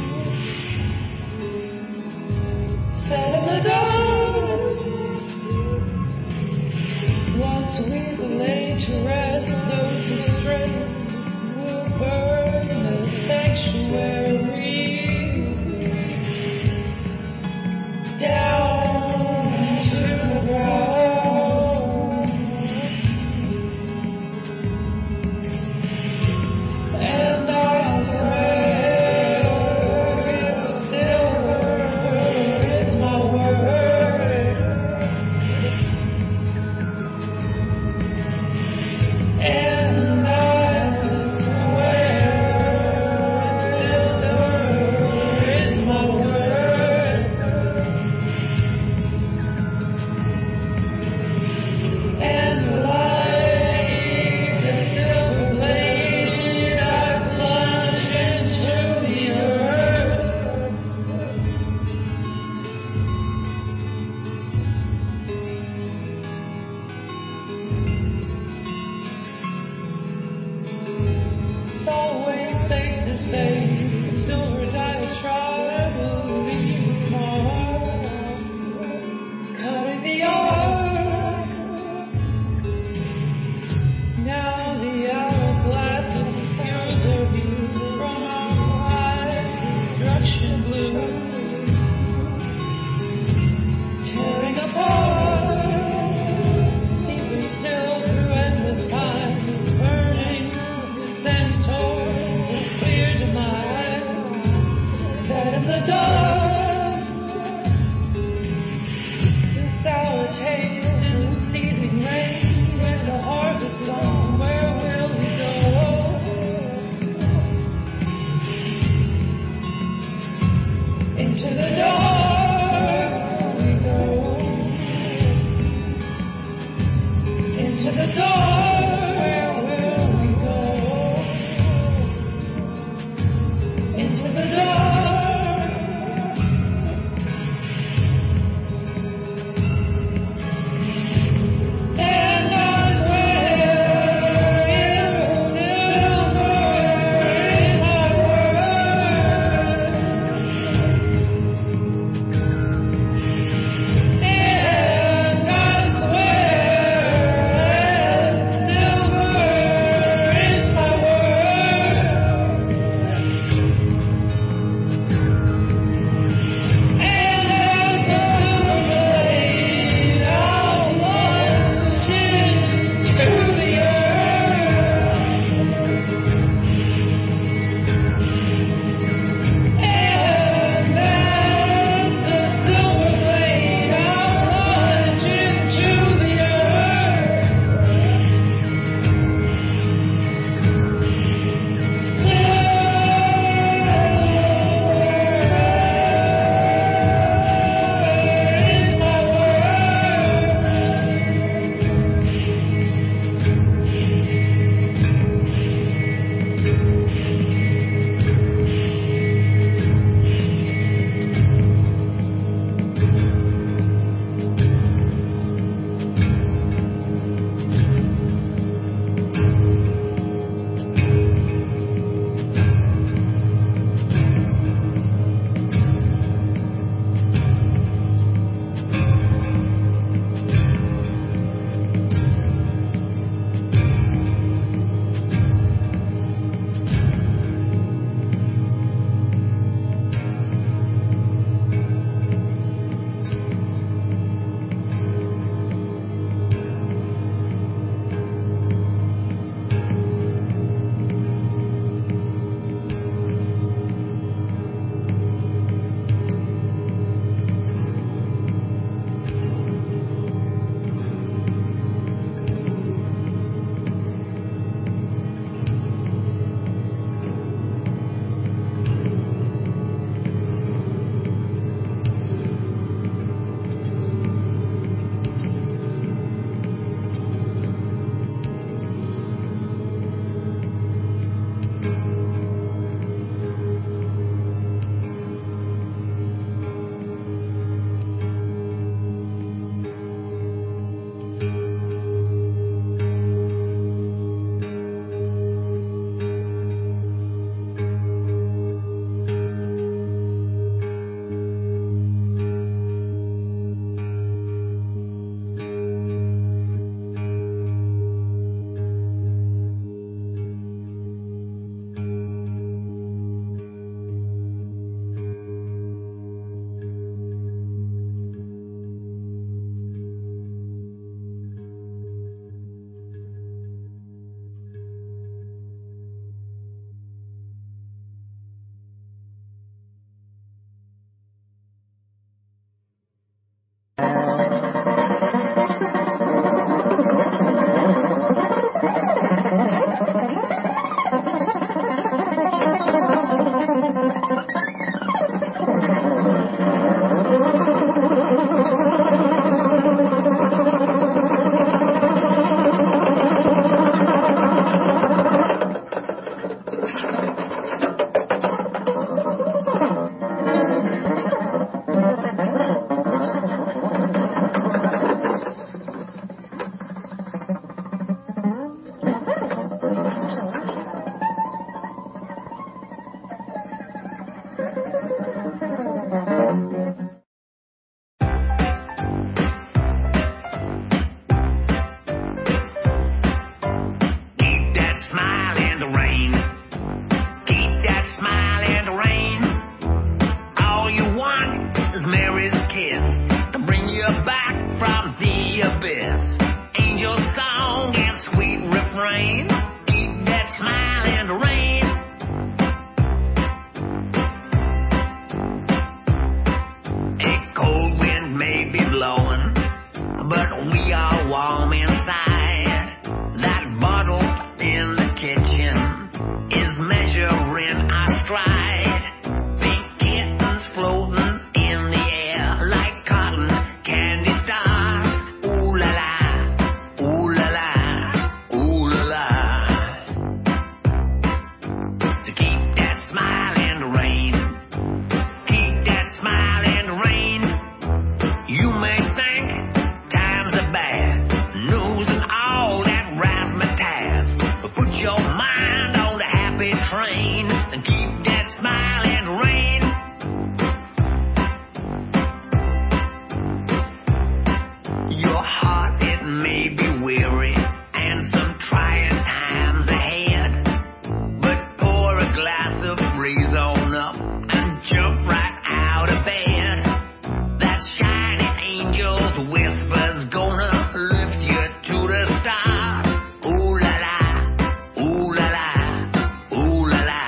radio's whispers gonna lift you to the stars. Ooh la la, ooh la la, ooh la la.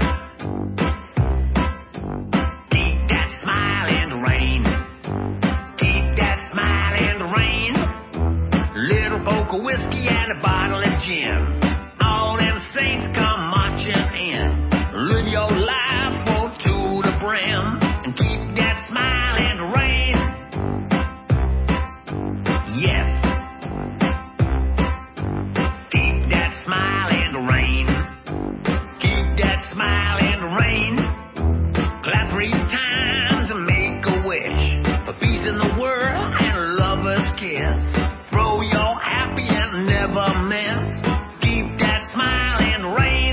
Keep that smile in the rain. Keep that smile in the rain. Little poke of whiskey and a bottle of gin. All them saints come marching in. Live your life full to the brim and keep that smile in the rain. Yes. Keep that smile in the rain. Keep that smile in the rain. Clap 3 times and make a wish for peace in the world and a lover's kiss. Throw your happy and never miss. Keep that smile in the rain.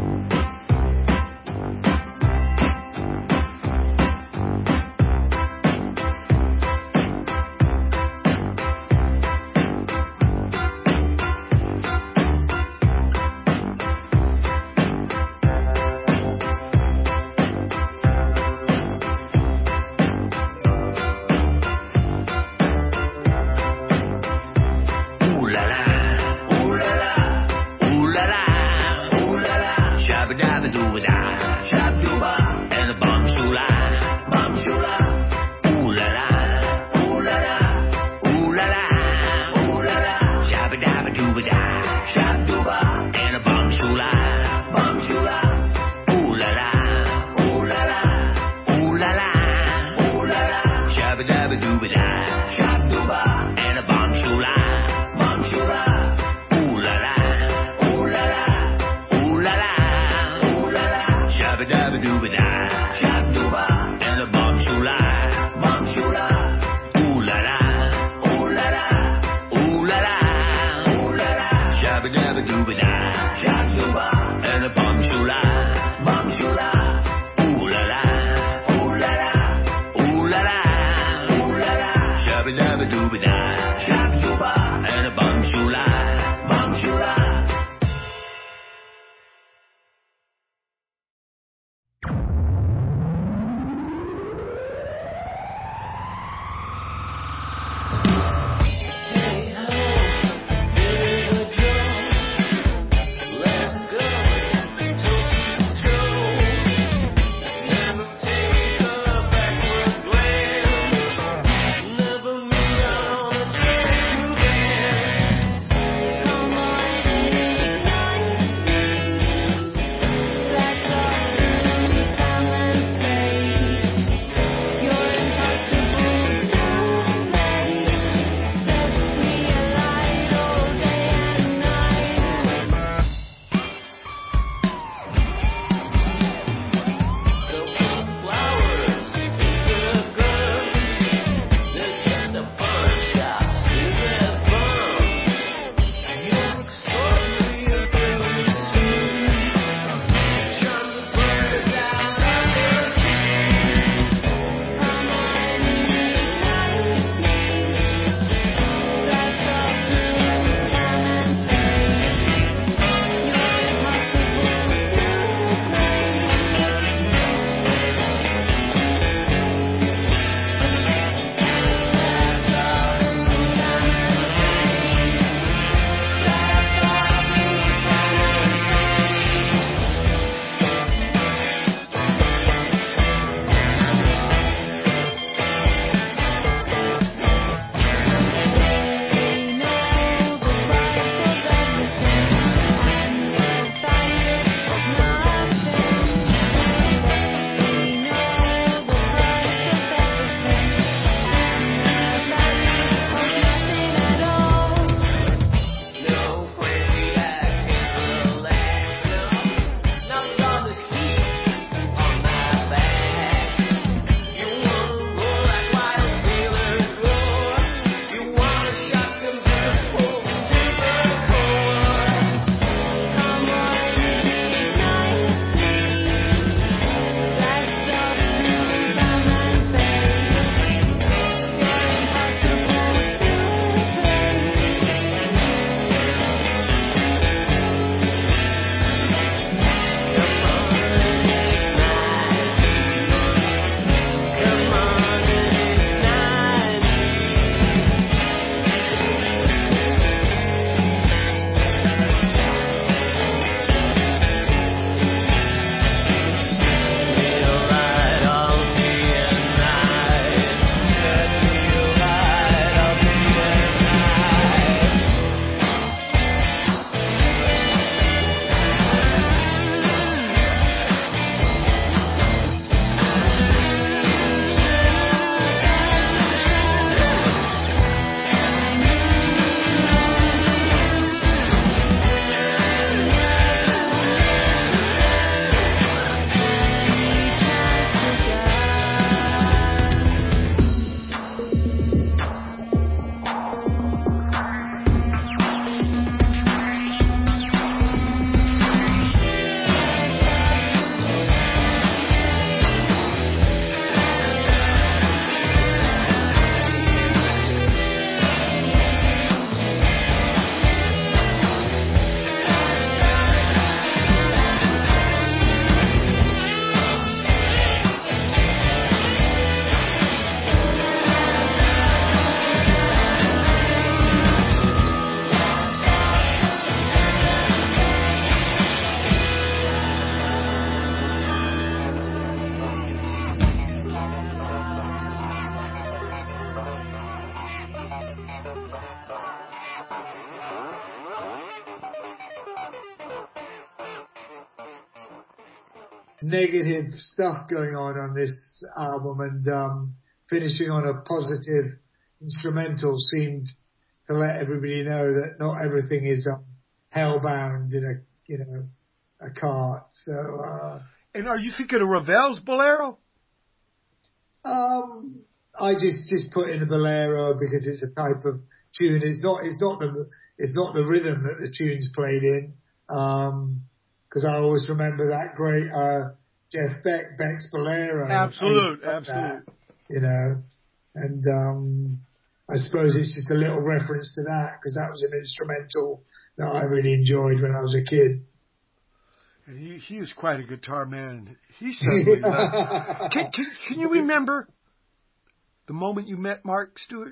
Ooh la la, ooh la la, ooh la la, ooh la la. Shabba dabba dooba da, shabba dooba, and a bum shula, bum shula. Ooh la la, ooh la la, ooh la la, ooh la la. Shabba dabba dooba da, shabba dooba, and a bum shula, bum shula. Ooh la la, ooh la la, ooh la la, ooh la la. Shabba dabba dooba da, shabba dooba, and a bum shula. Ooh la la, ooh la la, ooh la la, ooh la la. Shabba dabba dooba da, shabba dooba, and a bum shula, bum shula. Ooh la la, ooh la la, ooh la la, ooh la la. Shabba dabba dooba da, shabba dooba, and a bum shula, bum shula. Ooh la la, ooh la la, ooh la la, ooh la la. Shabba dabba dooba da, shabba dooba, and a bum shula, bum shula. Never meet on a negative stuff going on this album, and finishing on a positive instrumental seemed to let everybody know that not everything is hellbound in a cart. So. And are you thinking of Ravel's Bolero? I just put in a bolero because it's a type of tune. It's not the rhythm that the tune's played in. Because I always remember that great Jeff Beck's Bolero. Absolute. That, and I suppose it's just a little reference to that because that was an instrumental that I really enjoyed when I was a kid. And he was quite a guitar man. He certainly loved. Can you remember the moment you met Mark Stewart?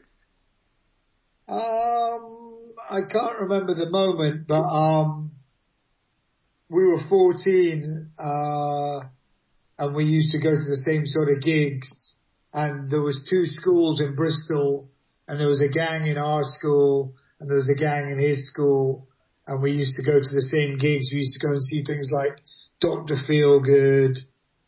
I can't remember the moment, but we were 14, and we used to go to the same sort of gigs. And there was 2 schools in Bristol, and there was a gang in our school, and there was a gang in his school, and we used to go to the same gigs. We used to go and see things like Dr. Feelgood,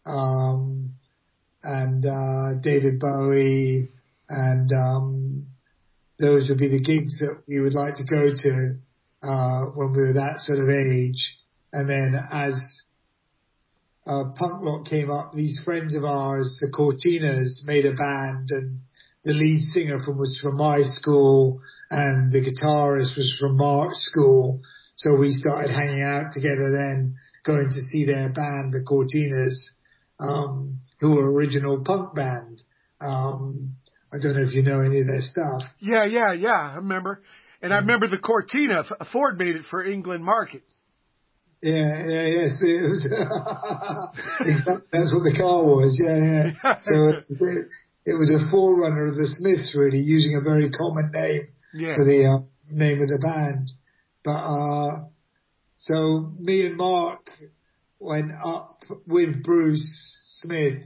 and David Bowie, and those would be the gigs that we would like to go to when we were that sort of age. And then as punk rock came up, these friends of ours, the Cortinas, made a band, and the lead singer was from my school, and the guitarist was from Mark's school. So we started hanging out together then, going to see their band, the Cortinas, who were original punk band. I don't know if you know any of their stuff. Yeah, I remember. And I remember the Cortina. Ford made it for England market. Yes. It was exactly, that's what the car was. Yeah. So it was a forerunner of the Smiths, really, using a very common name for the name of the band. But so me and Mark went up with Bruce Smith.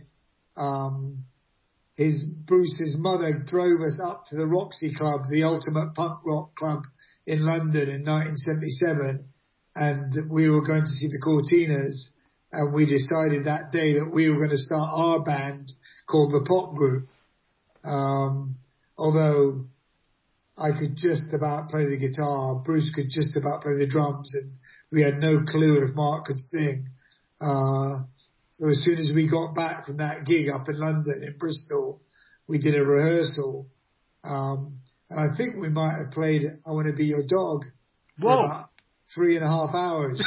Bruce's mother drove us up to the Roxy Club, the ultimate punk rock club in London in 1977. And we were going to see the Cortinas, and we decided that day that we were going to start our band called the Pop Group. Although I could just about play the guitar, Bruce could just about play the drums, and we had no clue if Mark could sing. So as soon as we got back from that gig up in London, in Bristol, we did a rehearsal. And I think we might have played I Want to Be Your Dog for about 3.5 hours.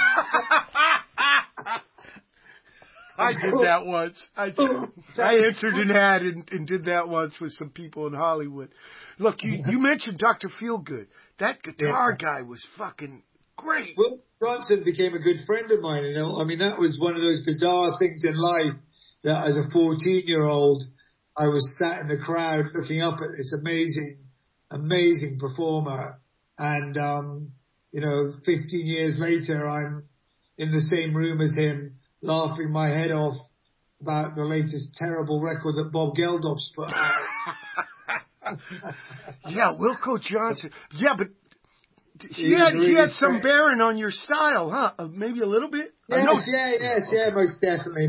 I did that once. I entered an ad and did that once with some people in Hollywood. Look, you mentioned Dr. Feelgood. That guitar guy was fucking great. Will Johnson became a good friend of mine, I mean, that was one of those bizarre things in life that as a 14-year-old, I was sat in the crowd looking up at this amazing performer. And, 15 years later, I'm in the same room as him, laughing my head off about the latest terrible record that Bob Geldof's put out. Yeah, Wilco Johnson. Yeah, but he had some bearing on your style, huh? Maybe a little bit? Yes, most definitely.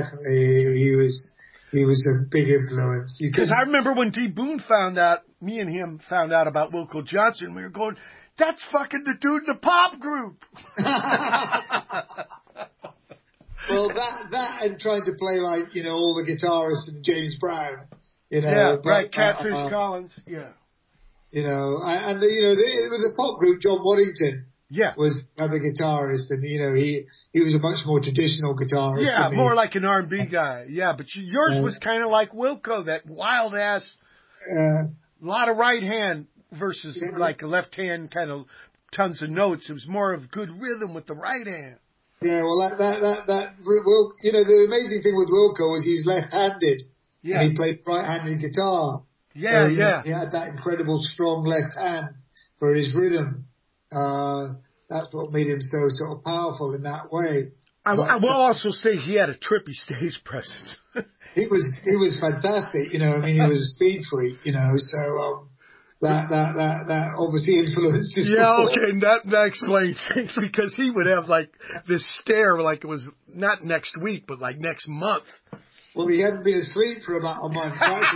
He was a big influence. Because I remember when T. Boone me and him found out about Wilco Johnson, we were going, that's fucking the dude in the Pop Group. Well, that and trying to play like, all the guitarists and James Brown, right, Catfish Collins, yeah. And the Pop Group, John Waddington was the guitarist, and, he was a much more traditional guitarist. Yeah, more like an R&B guy. Yeah, but yours was kind of like Wilco, that wild ass, lot of right hand versus like a left hand, kind of tons of notes. It was more of good rhythm with the right hand. Yeah, well, the amazing thing with Wilco was he's left-handed. Yeah. And he played right-handed guitar. Yeah, so, he had that incredible strong left hand for his rhythm. That's what made him so sort of powerful in that way. I will also say he had a trippy stage presence. He was fantastic, he was a speed freak, so. that obviously influenced his Yeah, report. okay, and that explains things, because he would have like this stare like it was not next week, but like next month. Well, he hadn't been asleep for about a month. That's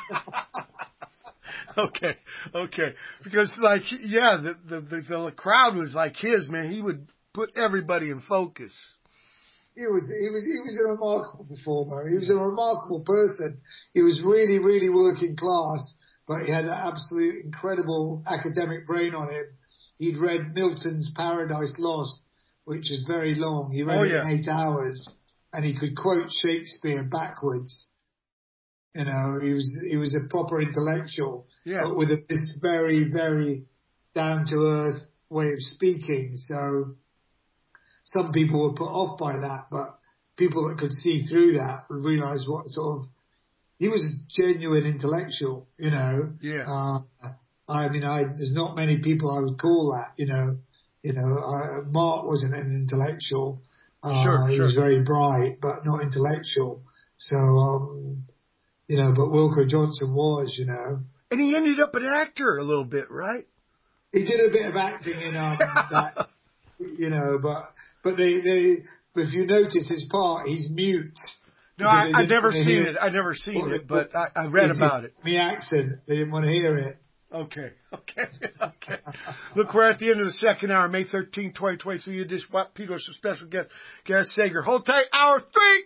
what. Okay. Because like, yeah, the crowd was like his, man. He would put everybody in focus. He was a remarkable performer. He was a remarkable person. He was really, really working class, but he had an absolute incredible academic brain on him. He'd read Milton's Paradise Lost, which is very long. He read it in 8 hours, and he could quote Shakespeare backwards. You know, he was a proper intellectual, but with this very, very down to earth way of speaking. So some people were put off by that, but people that could see through that would realise what sort of, he was a genuine intellectual, you know. Yeah. There's not many people I would call that, you know. Mark wasn't an intellectual. Sure. He was very bright, but not intellectual. So, but Wilko Johnson was, you know. And he ended up an actor a little bit, right? He did a bit of acting in that, you know, but if you notice his part, he's mute. No, I've never seen it. I've never seen it, but I read about it. The accent, they didn't want to hear it. Okay. Look, we're at the end of the second hour, May 13th, 2023. You just watch Peter, some special guest, Gareth Sager. Hold tight, hour 3.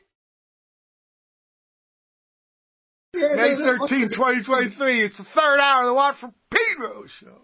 Yeah, May 13th, 2023. It's the third hour of the Watt from Pedro show.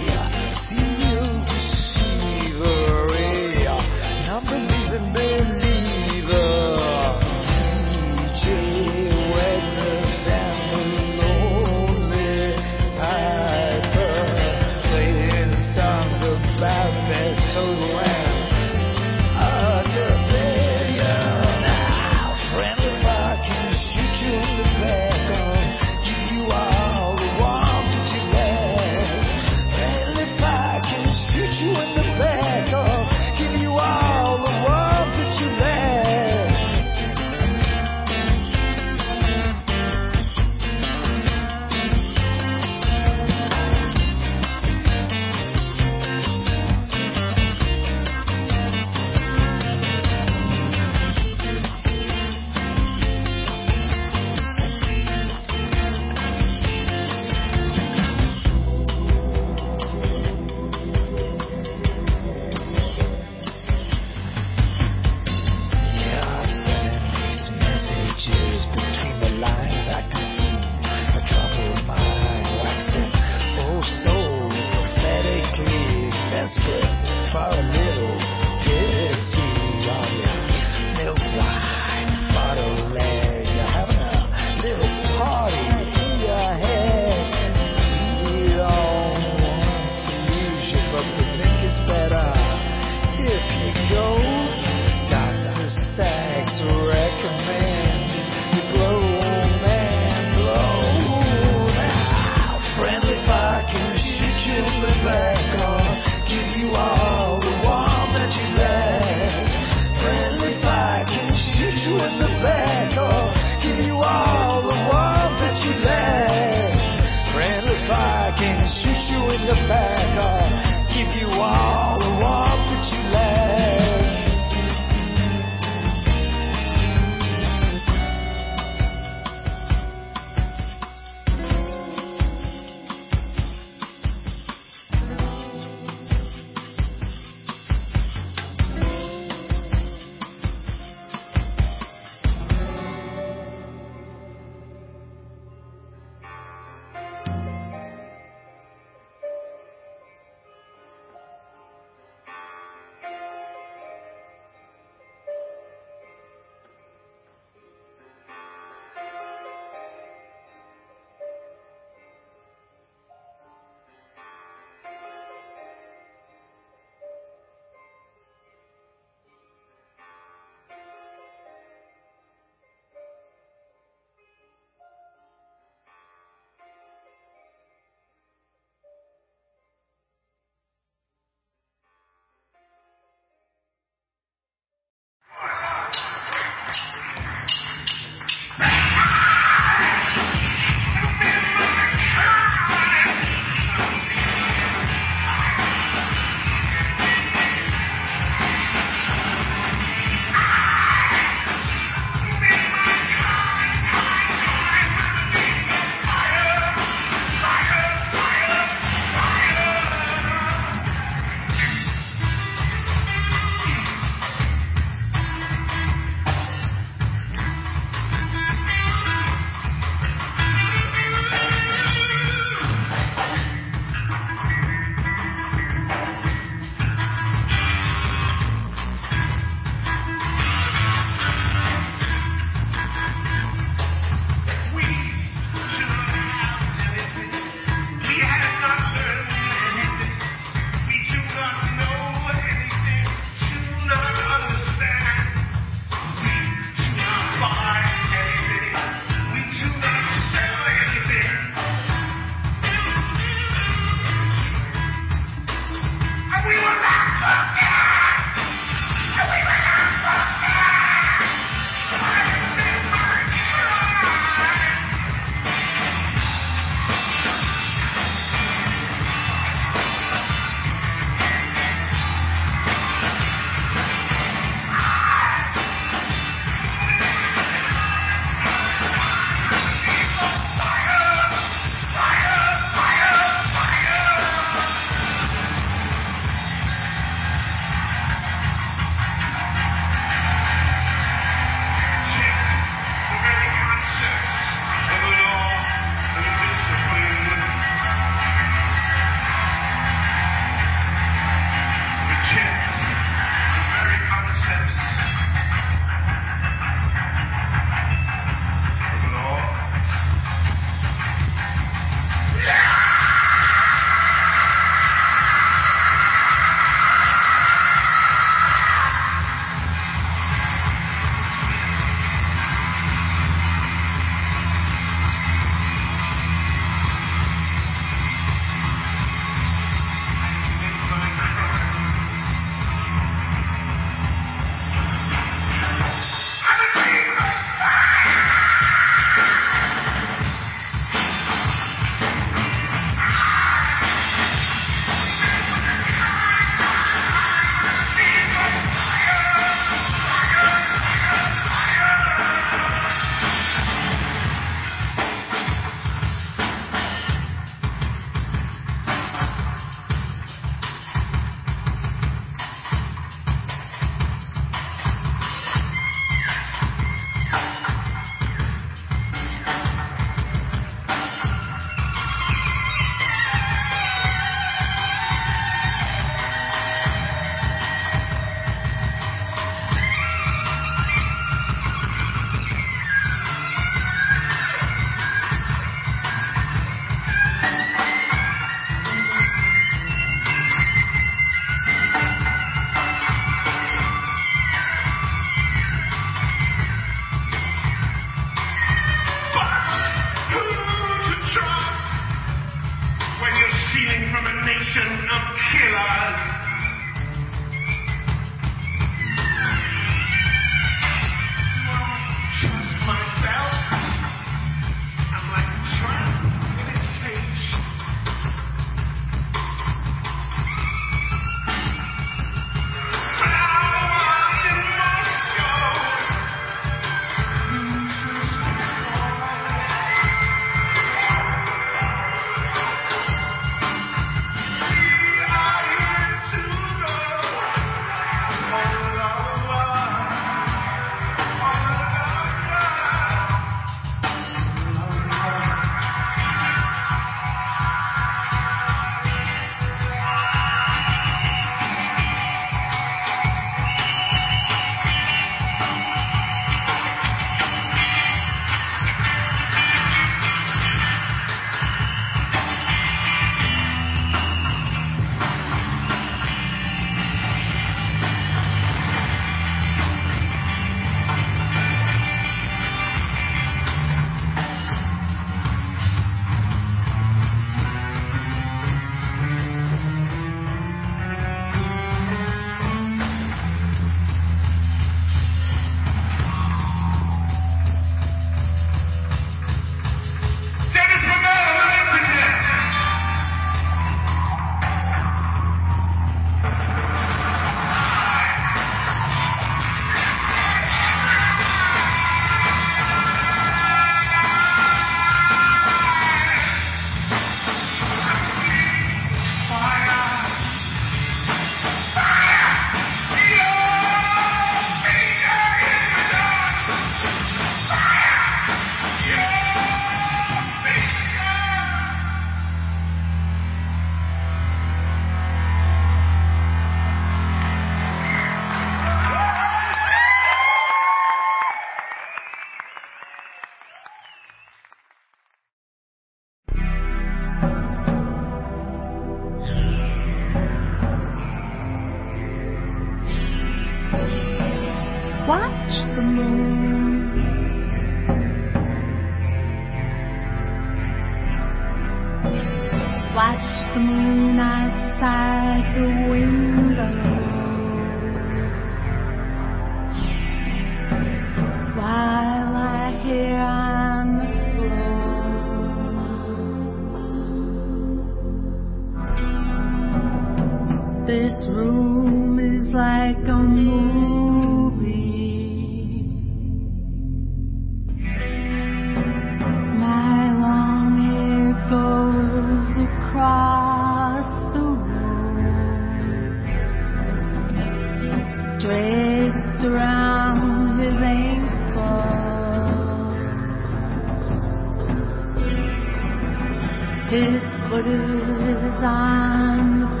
is on the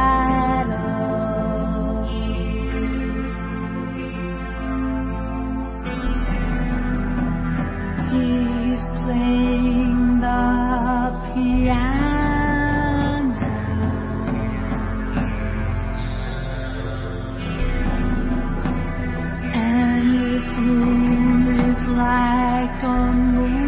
paddle. He's playing the piano, and this room is like a movie.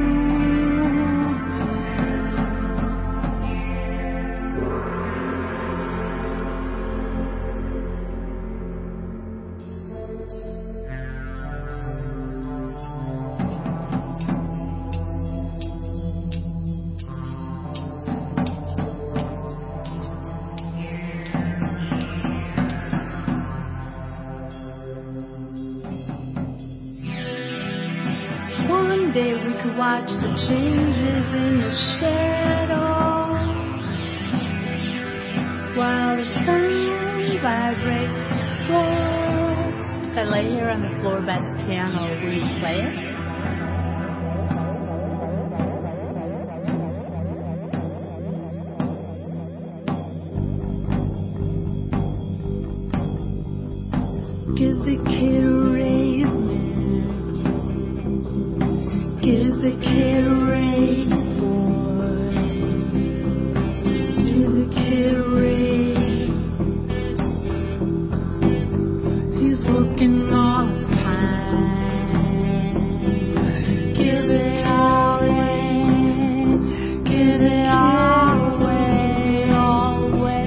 One day we could watch the changes in the shadows while the sun vibrates the floor. If I lay here on the floor by the piano, will you play it? Give the kid a raise, man. Give the kid a raise, boy. Give the kid a raise. He's working all the time. Give it all away. Give it all away, all away.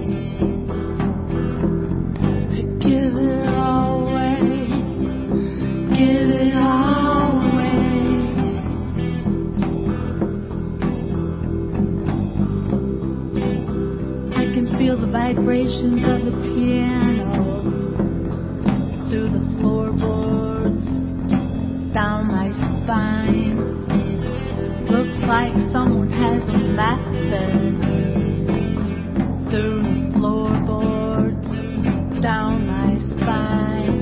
Give it all away. Give it all away. I can feel the vibrations of the piano through the floorboards, down my spine. Looks like someone has a method through the floorboards, down my spine.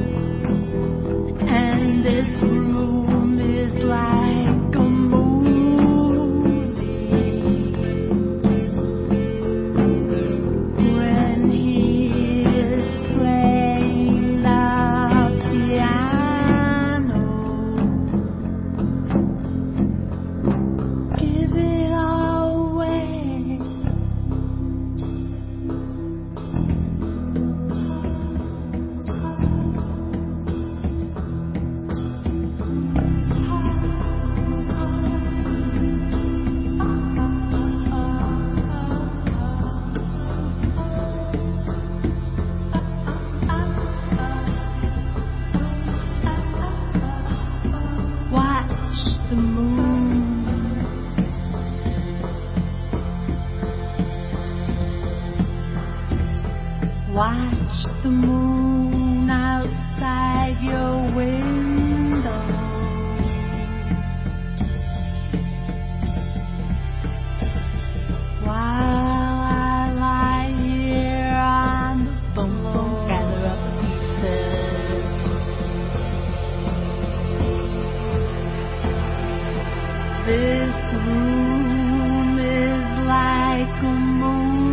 And this room is like a movie. When he is playing the piano, give it all away. Watch the moon. Watch the moon outside your window. While I lie here on the bone, gather up pieces. This room is like a movie.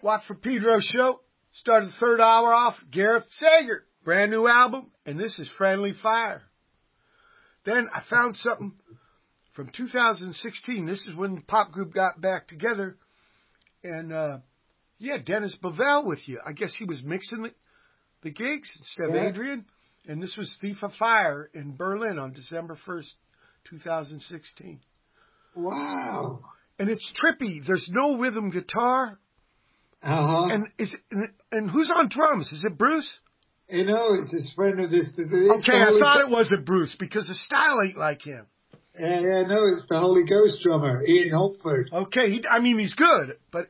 Watt from Pedro show. Started the third hour off. Gareth Sager. Brand new album. And this is Friendly Fire. Then I found something from 2016. This is when the pop group got back together. And, Dennis Bovell with you. I guess he was mixing the gigs instead of Adrian. And this was Thief of Fire in Berlin on December 1st, 2016. Wow. And it's trippy. There's no rhythm guitar. Uh-huh. And who's on drums? Is it Bruce? It's his friend of this. Okay, I thought it wasn't Bruce because the style ain't like him. No, it's the Holy Ghost drummer, Ian Holford. Okay, he's good, but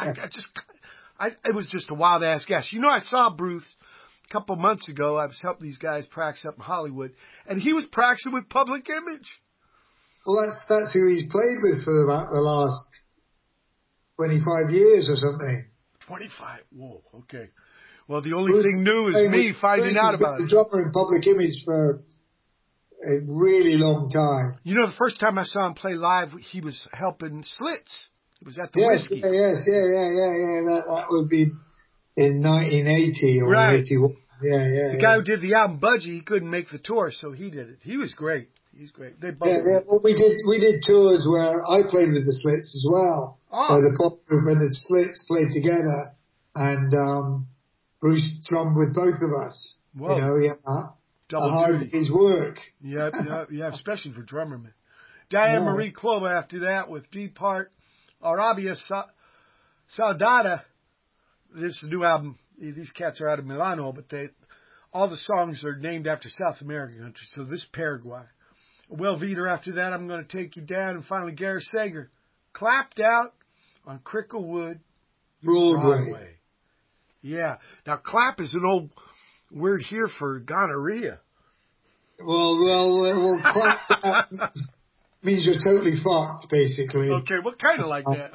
it was just a wild ass guess. I saw Bruce a couple months ago. I was helping these guys practice up in Hollywood, and he was practicing with Public Image. Well, that's who he's played with for about the last 25 years or something. 25? Whoa, okay. Well, the only thing new is me finding out about it. Bruce has been the drummer in Public Image for a really long time. The first time I saw him play live, he was helping Slits. It was at the Whiskey. Yes. That would be in 1980 or 81. The guy who did the album, Budgie, he couldn't make the tour, so he did it. He was great. He's great. They both. Well, we did tours where I played with the Slits as well. So the pop group and the Slits played together, and Bruce drummed with both of us. Whoa. Double hard duty. His work. Yeah, especially for drummer man. Diane Marie Clova after that with Deep Heart, Arabia Saudada. This is a new album. These cats are out of Milano, but all the songs are named after South American countries. So this Paraguay. Will Veeder after that, I'm going to Take You Down. And finally, Gareth Sager, Clapped Out on Cricklewood Broadway. Yeah. Now, clap is an old word here for gonorrhea. Well, clapped out means you're totally fucked, basically. Okay, well, kind of like that.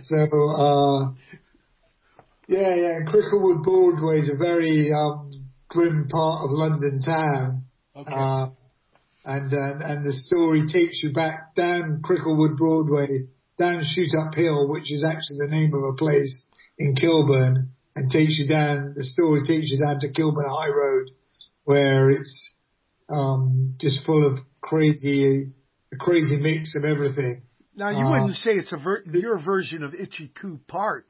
Cricklewood Broadway is a very grim part of London town. Okay. And the story takes you back down Cricklewood Broadway, down Shoot Up Hill, which is actually the name of a place in Kilburn, and the story takes you down to Kilburn High Road, where it's just full of a crazy mix of everything. Now, you wouldn't say it's your version of Itchy Coo Park.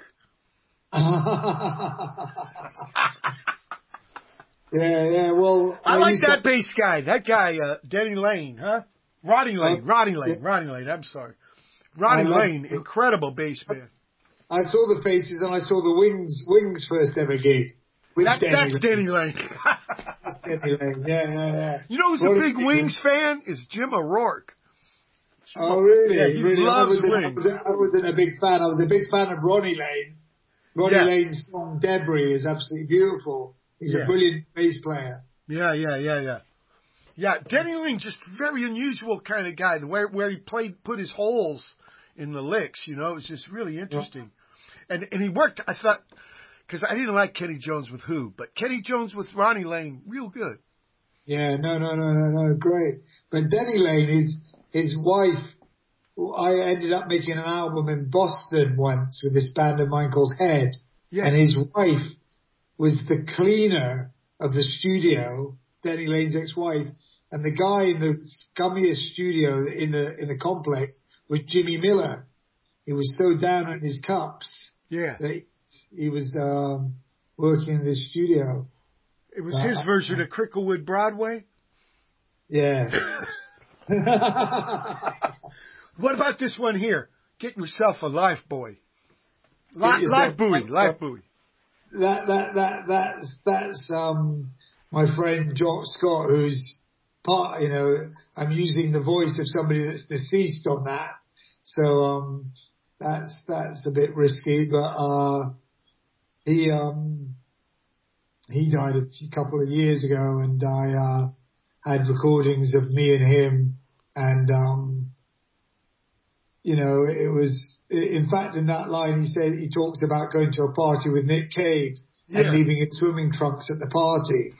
Well, I like that bass guy. That guy, Denny Lane, huh? Ronnie Lane. I'm sorry. Ronnie Lane, incredible bass man. I saw the Faces and I saw the Wings first ever gig. That's Denny Lane. That's Denny Lane. Yeah. You know who's a big Wings fan? Is Jim O'Rourke. Oh, really? Yeah, he loves Wings. I wasn't a big fan. I was a big fan of Ronnie Lane. Ronnie Lane's song Debris is absolutely beautiful. He's a brilliant bass player. Yeah. Yeah, Denny Lane, just very unusual kind of guy. Where he put his holes in the licks, it was just really interesting. Yeah. And he worked, I thought, because I didn't like Kenny Jones with Who, but Kenny Jones with Ronnie Lane, real good. Yeah, no, great. But Denny Lane, his wife, I ended up making an album in Boston once with this band of mine called Head. Yeah. And his wife was the cleaner of the studio, Denny Lane's ex-wife, and the guy in the scummiest studio in the complex was Jimmy Miller. He was so down on his cups that he was working in the studio. It was his version of Cricklewood Broadway? Yeah. What about this one here? Get yourself a life buoy. Life buoy. That's my friend Jock Scott, who's part. I'm using the voice of somebody that's deceased on that, so that's a bit risky. But he died a couple of years ago, and I had recordings of me and him, and it was. In fact, in that line, he talks about going to a party with Nick Cave and leaving his swimming trunks at the party.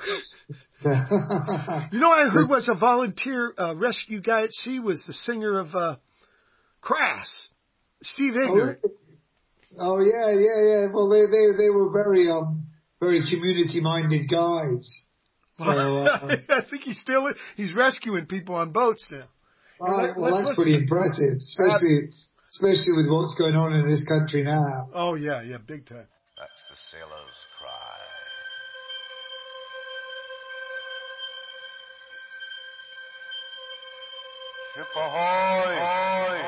I heard was a volunteer rescue guy at sea was the singer of Crass, Steve Ignorant. Oh yeah. Well, they were very community-minded guys. So I think he's rescuing people on boats now. Well, that's pretty impressive, especially with what's going on in this country now. Oh yeah, big time. That's the sailor's cry. Ship ahoy!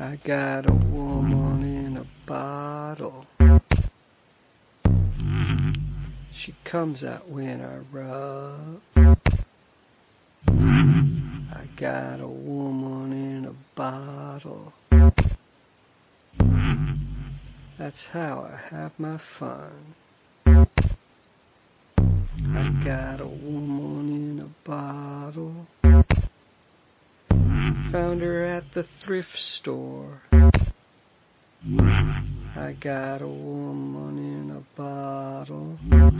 I got a woman in a bottle. She comes out when I rub. I got a woman in a bottle. That's how I have my fun. I got a woman in a bottle. Found her at the thrift store. I got a woman in a bottle.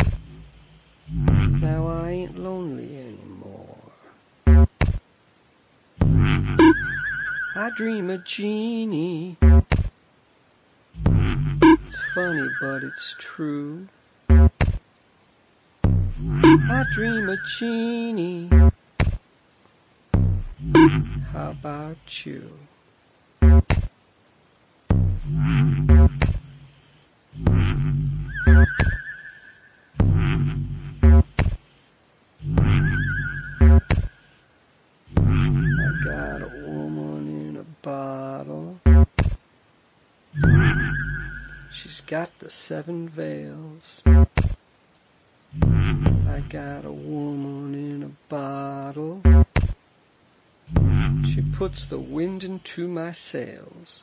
Now I ain't lonely anymore. I dream a genie. It's funny, but it's true. I dream a genie. How about you? I got a woman in a bottle. She's got the 7 veils. I got a woman in a bottle. She puts the wind into my sails.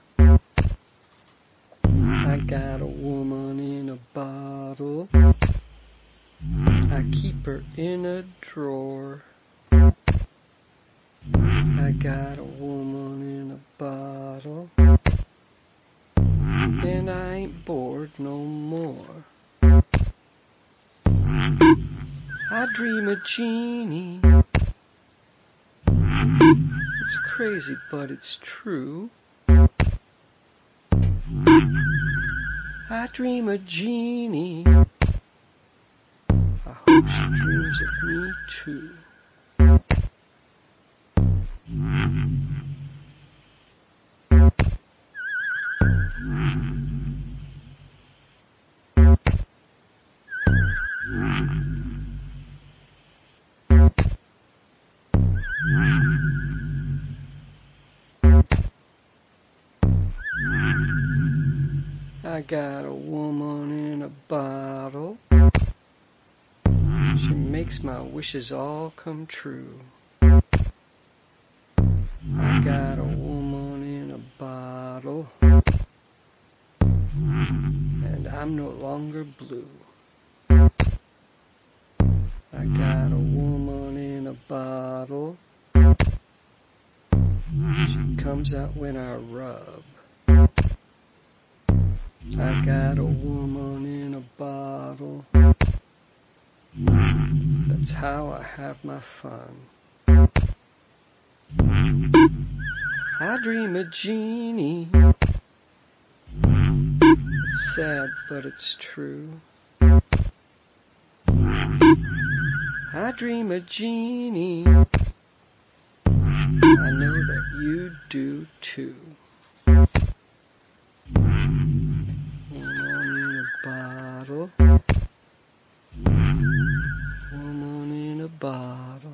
I got a woman in a bottle. I keep her in a drawer. I got a woman in a bottle. And I ain't bored no more. I dream a genie. It's crazy, but it's true. I dream a genie. I hope she dreams of me too. I got a woman in a bottle. She makes my wishes all come true. I got a woman in a bottle. And I'm no longer blue. I got a woman in a bottle. She comes out when I rub. I got a woman in a bottle. That's how I have my fun. I dream a genie. It's sad, but it's true. I dream a genie. I know that you do too. Woman in a bottle. Woman in a bottle.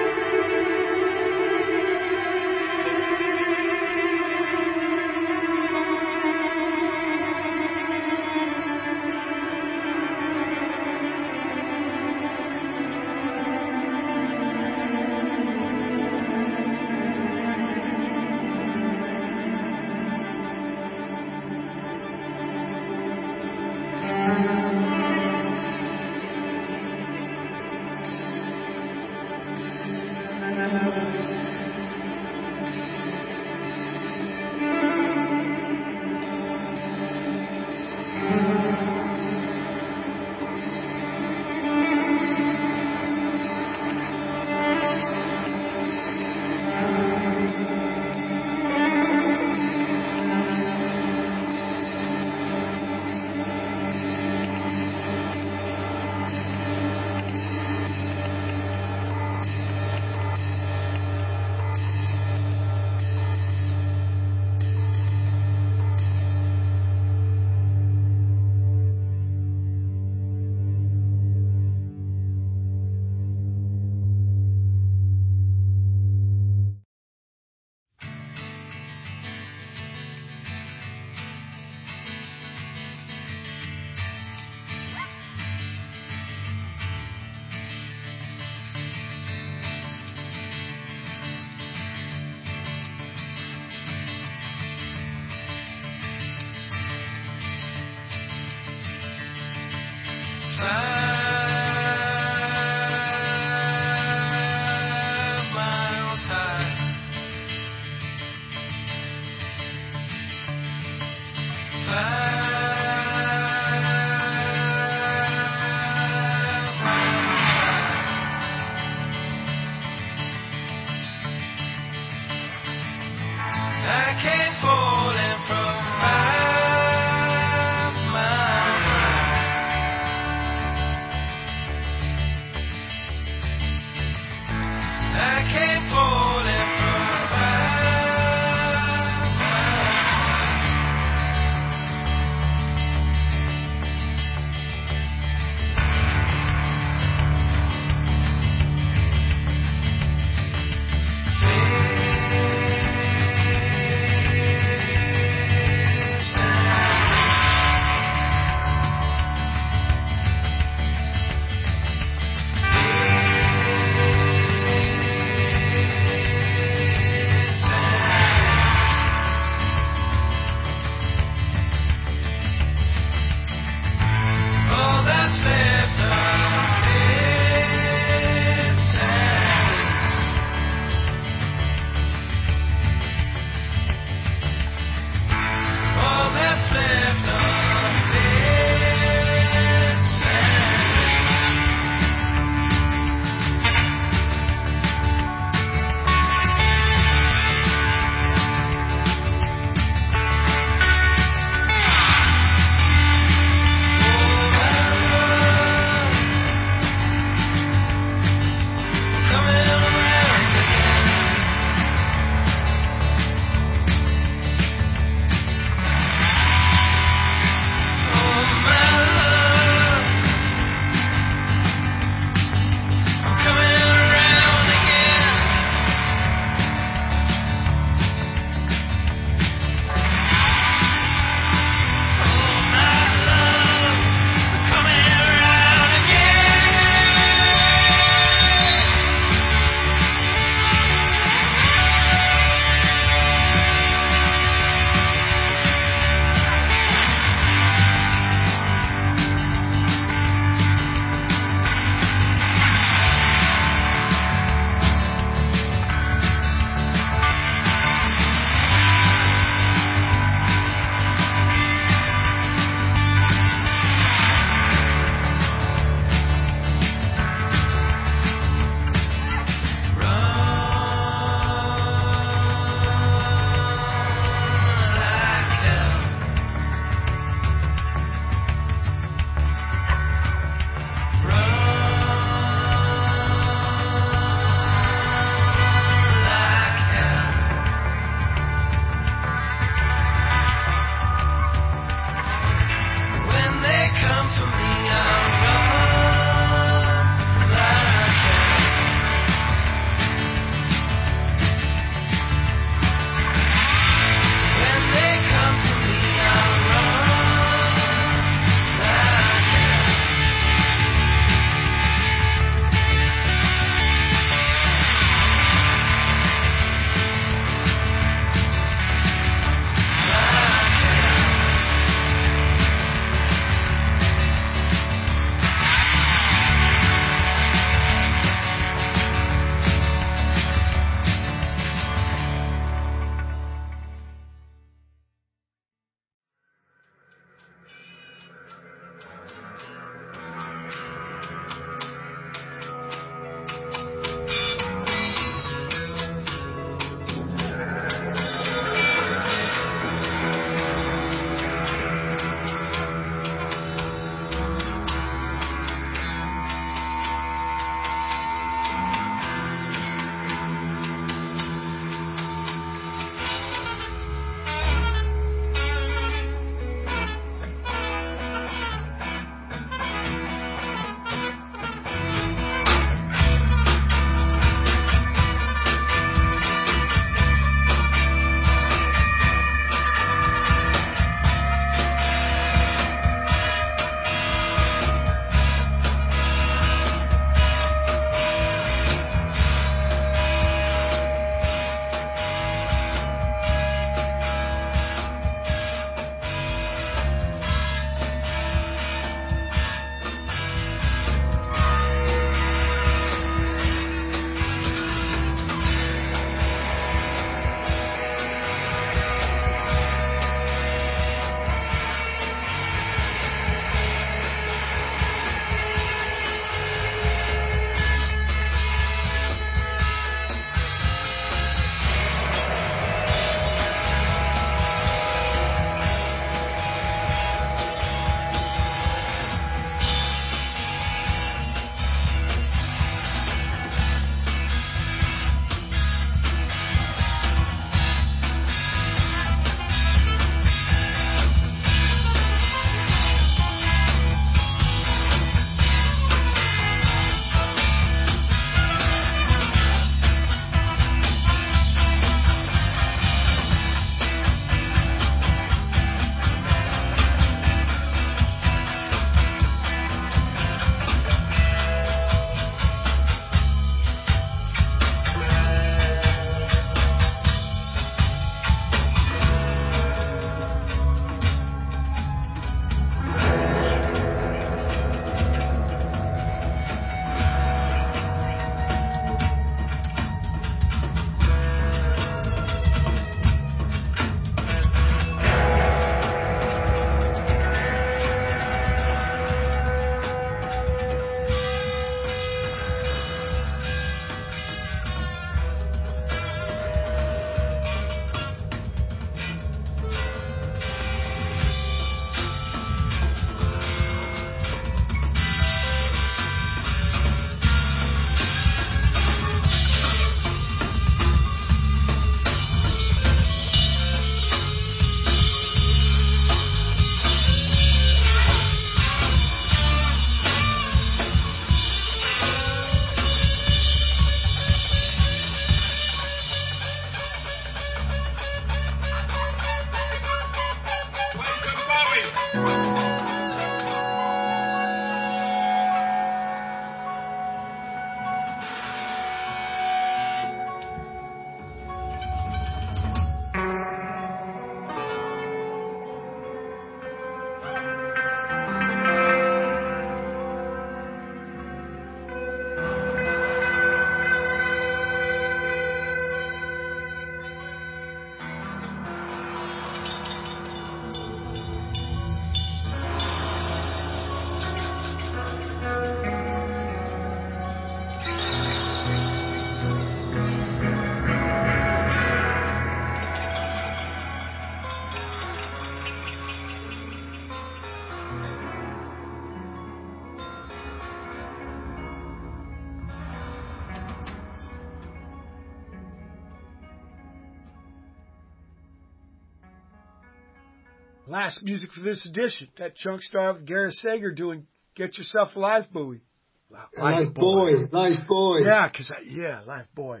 Last music for this edition. That chunk star with Gareth Sager doing "Get Yourself a Life Buoy." Life Boy. Life Boy. Yeah, Life Boy.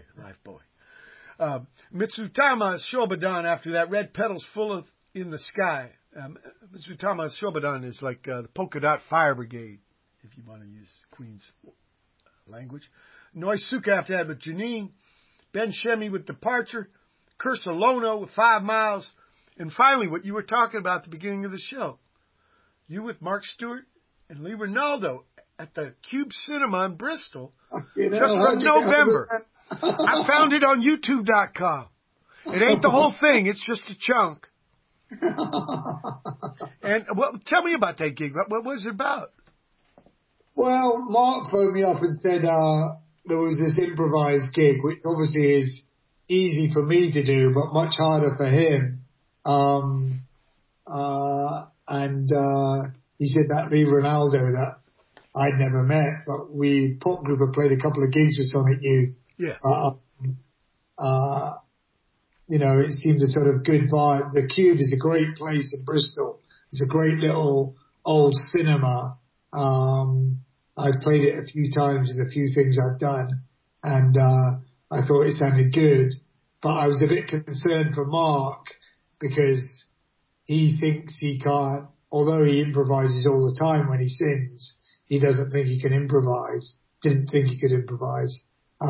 Mitsutama Shobodan after that, Red Petals Full of In the Sky. Mitsutama Shobodan is like the Polka Dot Fire Brigade, if you want to use Queen's language. Noisuka after that with Janine. Ben Shemi with Departure. Cursa Lono with 5 Miles. And finally, what you were talking about at the beginning of the show. You with Mark Stewart and Lee Ronaldo at the Cube Cinema in Bristol. Just from November. I found it on YouTube.com. It ain't the whole thing. It's just a chunk. And tell me about that gig. What was it about? Well, Mark phoned me up and said there was this improvised gig, which obviously is easy for me to do, but much harder for him. And he said that Lee Ronaldo that I'd never met, but Pop Group had played a couple of gigs with Sonic Youth. Yeah. You know, it seemed a sort of good vibe. The Cube is a great place in Bristol. It's a great little old cinema. I've played it a few times with a few things I've done, and I thought it sounded good. But I was a bit concerned for Mark because he thinks he can't, although he improvises all the time when he sings, he doesn't think he can improvise, didn't think he could improvise.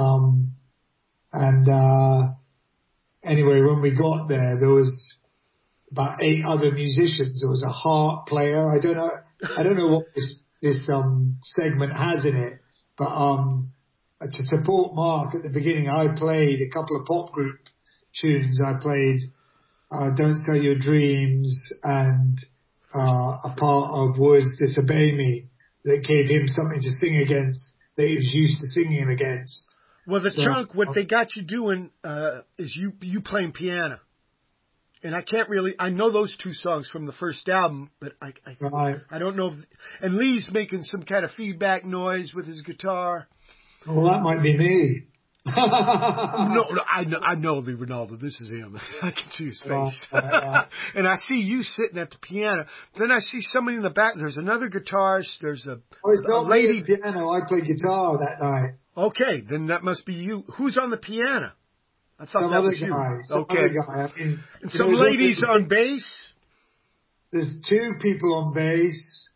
Anyway, when we got there was about 8 other musicians. There was a harp player. I don't know what this segment has in it, but to support Mark at the beginning, I played a couple of Pop Group tunes. I played Don't Sell Your Dreams and a part of Words Disobey Me that gave him something to sing against that he was used to singing against. Well, the chunk, what they got you doing is you playing piano. And I can't really, I know those 2 songs from the first album, but I don't know. And Lee's making some kind of feedback noise with his guitar. Well, that might be me. No, I know Lee Ronaldo. This is him. I can see his face. And I see you sitting at the piano. Then I see somebody in the back. There's another guitarist. There's a lady. Piano. I played guitar that night. Okay, then that must be you. Who's on the piano? I thought some that was guy, you. Some other guy. I mean, and some ladies on bass. There's 2 people on bass.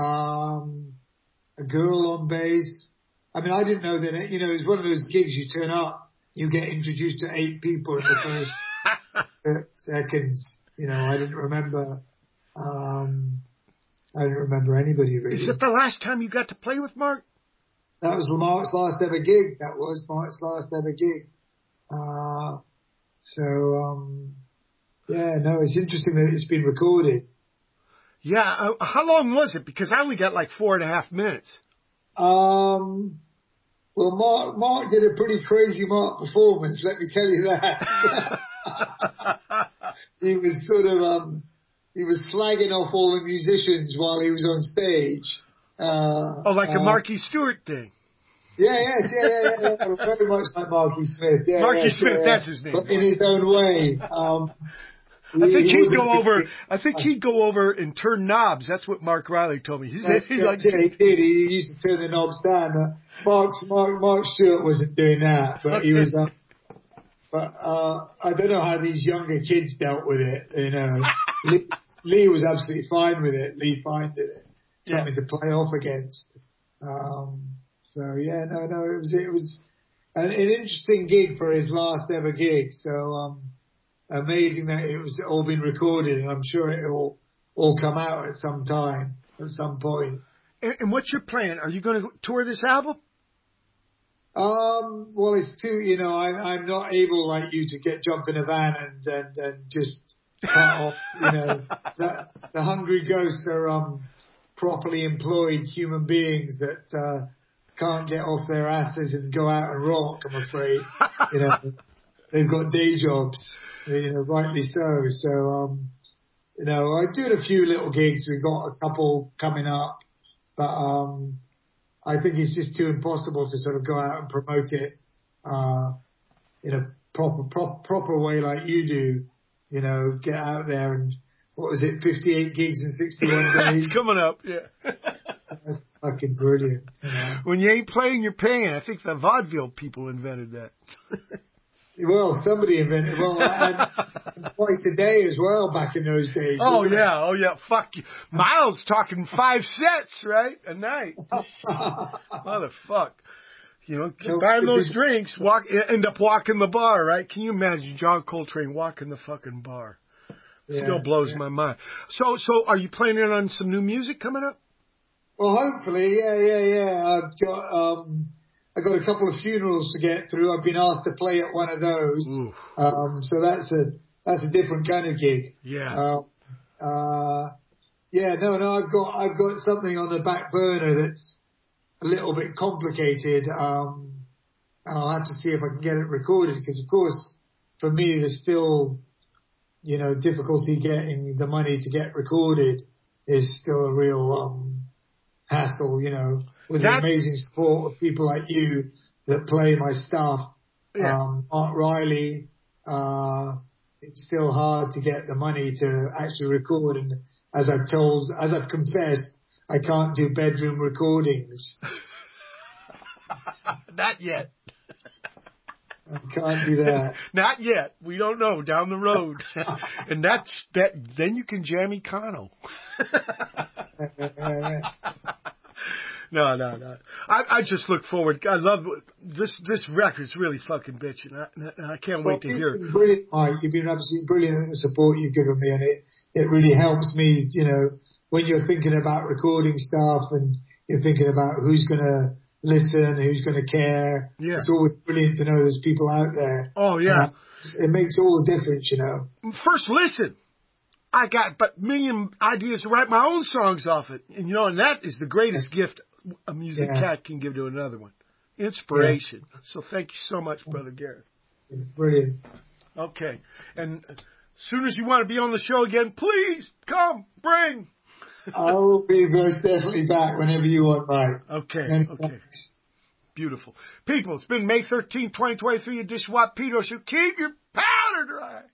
A girl on bass. I mean, I didn't know that, you know, it's one of those gigs you turn up, you get introduced to 8 people in the first seconds. You know, I didn't remember anybody really. Is it the last time you got to play with Mark? That was Mark's last ever gig. Yeah, no, it's interesting that it's been recorded. Yeah, how long was it? Because I only got like 4.5 minutes. Well, Mark did a pretty crazy Mark performance, let me tell you that. He was sort of, he was slagging off all the musicians while he was on stage. Like a Marky Stewart thing. Yeah. Very much like Marky Smith. Yeah, Marky Smith, that's his name. But in his own way. I think he'd go over and turn knobs. That's what Mark Riley told me. He did. He used to turn the knobs down. Mark Stewart wasn't doing that, but he was. I don't know how these younger kids dealt with it. You know, Lee was absolutely fine with it. Lee finded it something to play off against. It was an interesting gig for his last ever gig. So. Amazing that it was all been recorded, and I'm sure it'll all come out at some time, at some point. And what's your plan? Are you going to tour this album? Well, it's too, you know, I'm not able like you to jump in a van and just cut off, you know. The Hungry Ghosts are properly employed human beings that can't get off their asses and go out and rock, I'm afraid. You know, they've got day jobs. You know, rightly so. So, you know, I'm doing a few little gigs. We've got a couple coming up, but I think it's just too impossible to sort of go out and promote it in a proper way like you do. You know, get out there and what was it, 58 gigs in 61 days. It's coming up, yeah. That's fucking brilliant. You know? When you ain't playing, you're paying. I think the vaudeville people invented that. Well, somebody invented. Well, and twice a day as well back in those days. Oh yeah. Fuck you, Miles talking 5 sets, right, a night. Motherfuck. You know, buying those drinks, end up walking the bar, right? Can you imagine John Coltrane walking the fucking bar? Still blows my mind. So are you planning on some new music coming up? Well, hopefully, yeah. I got a couple of funerals to get through. I've been asked to play at one of those. So that's a different kind of gig. Yeah. No, I've got something on the back burner that's a little bit complicated. And I'll have to see if I can get it recorded because, of course, for me, there's still, you know, difficulty getting the money to get recorded is still a real hassle, you know, with the amazing support of people like you that play my stuff. Mark Riley, it's still hard to get the money to actually record. And as I've confessed, I can't do bedroom recordings. Not yet. I can't do that. Not yet. We don't know. Down the road. And then you can jam Econo. No. I just look forward. I love this record's really fucking bitching. I can't wait to hear it. Brilliant, Mike. You've been absolutely brilliant in the support you've given me, and it really helps me, you know, when you're thinking about recording stuff and you're thinking about who's going to listen, who's going to care. Yeah. It's always brilliant to know there's people out there. Oh, yeah. It makes all the difference, you know. First listen. I got but million ideas to write my own songs off it. And, you know, and that is the greatest gift a music cat can give to another one. Inspiration. Yeah. So thank you so much, Brother Gareth. Brilliant. Okay. And as soon as you want to be on the show again, please come, bring. I will be most definitely back whenever you want, Mike. Okay. Beautiful. People, it's been May 13, 2023 edition of Watt Pedo Show. Keep your powder dry.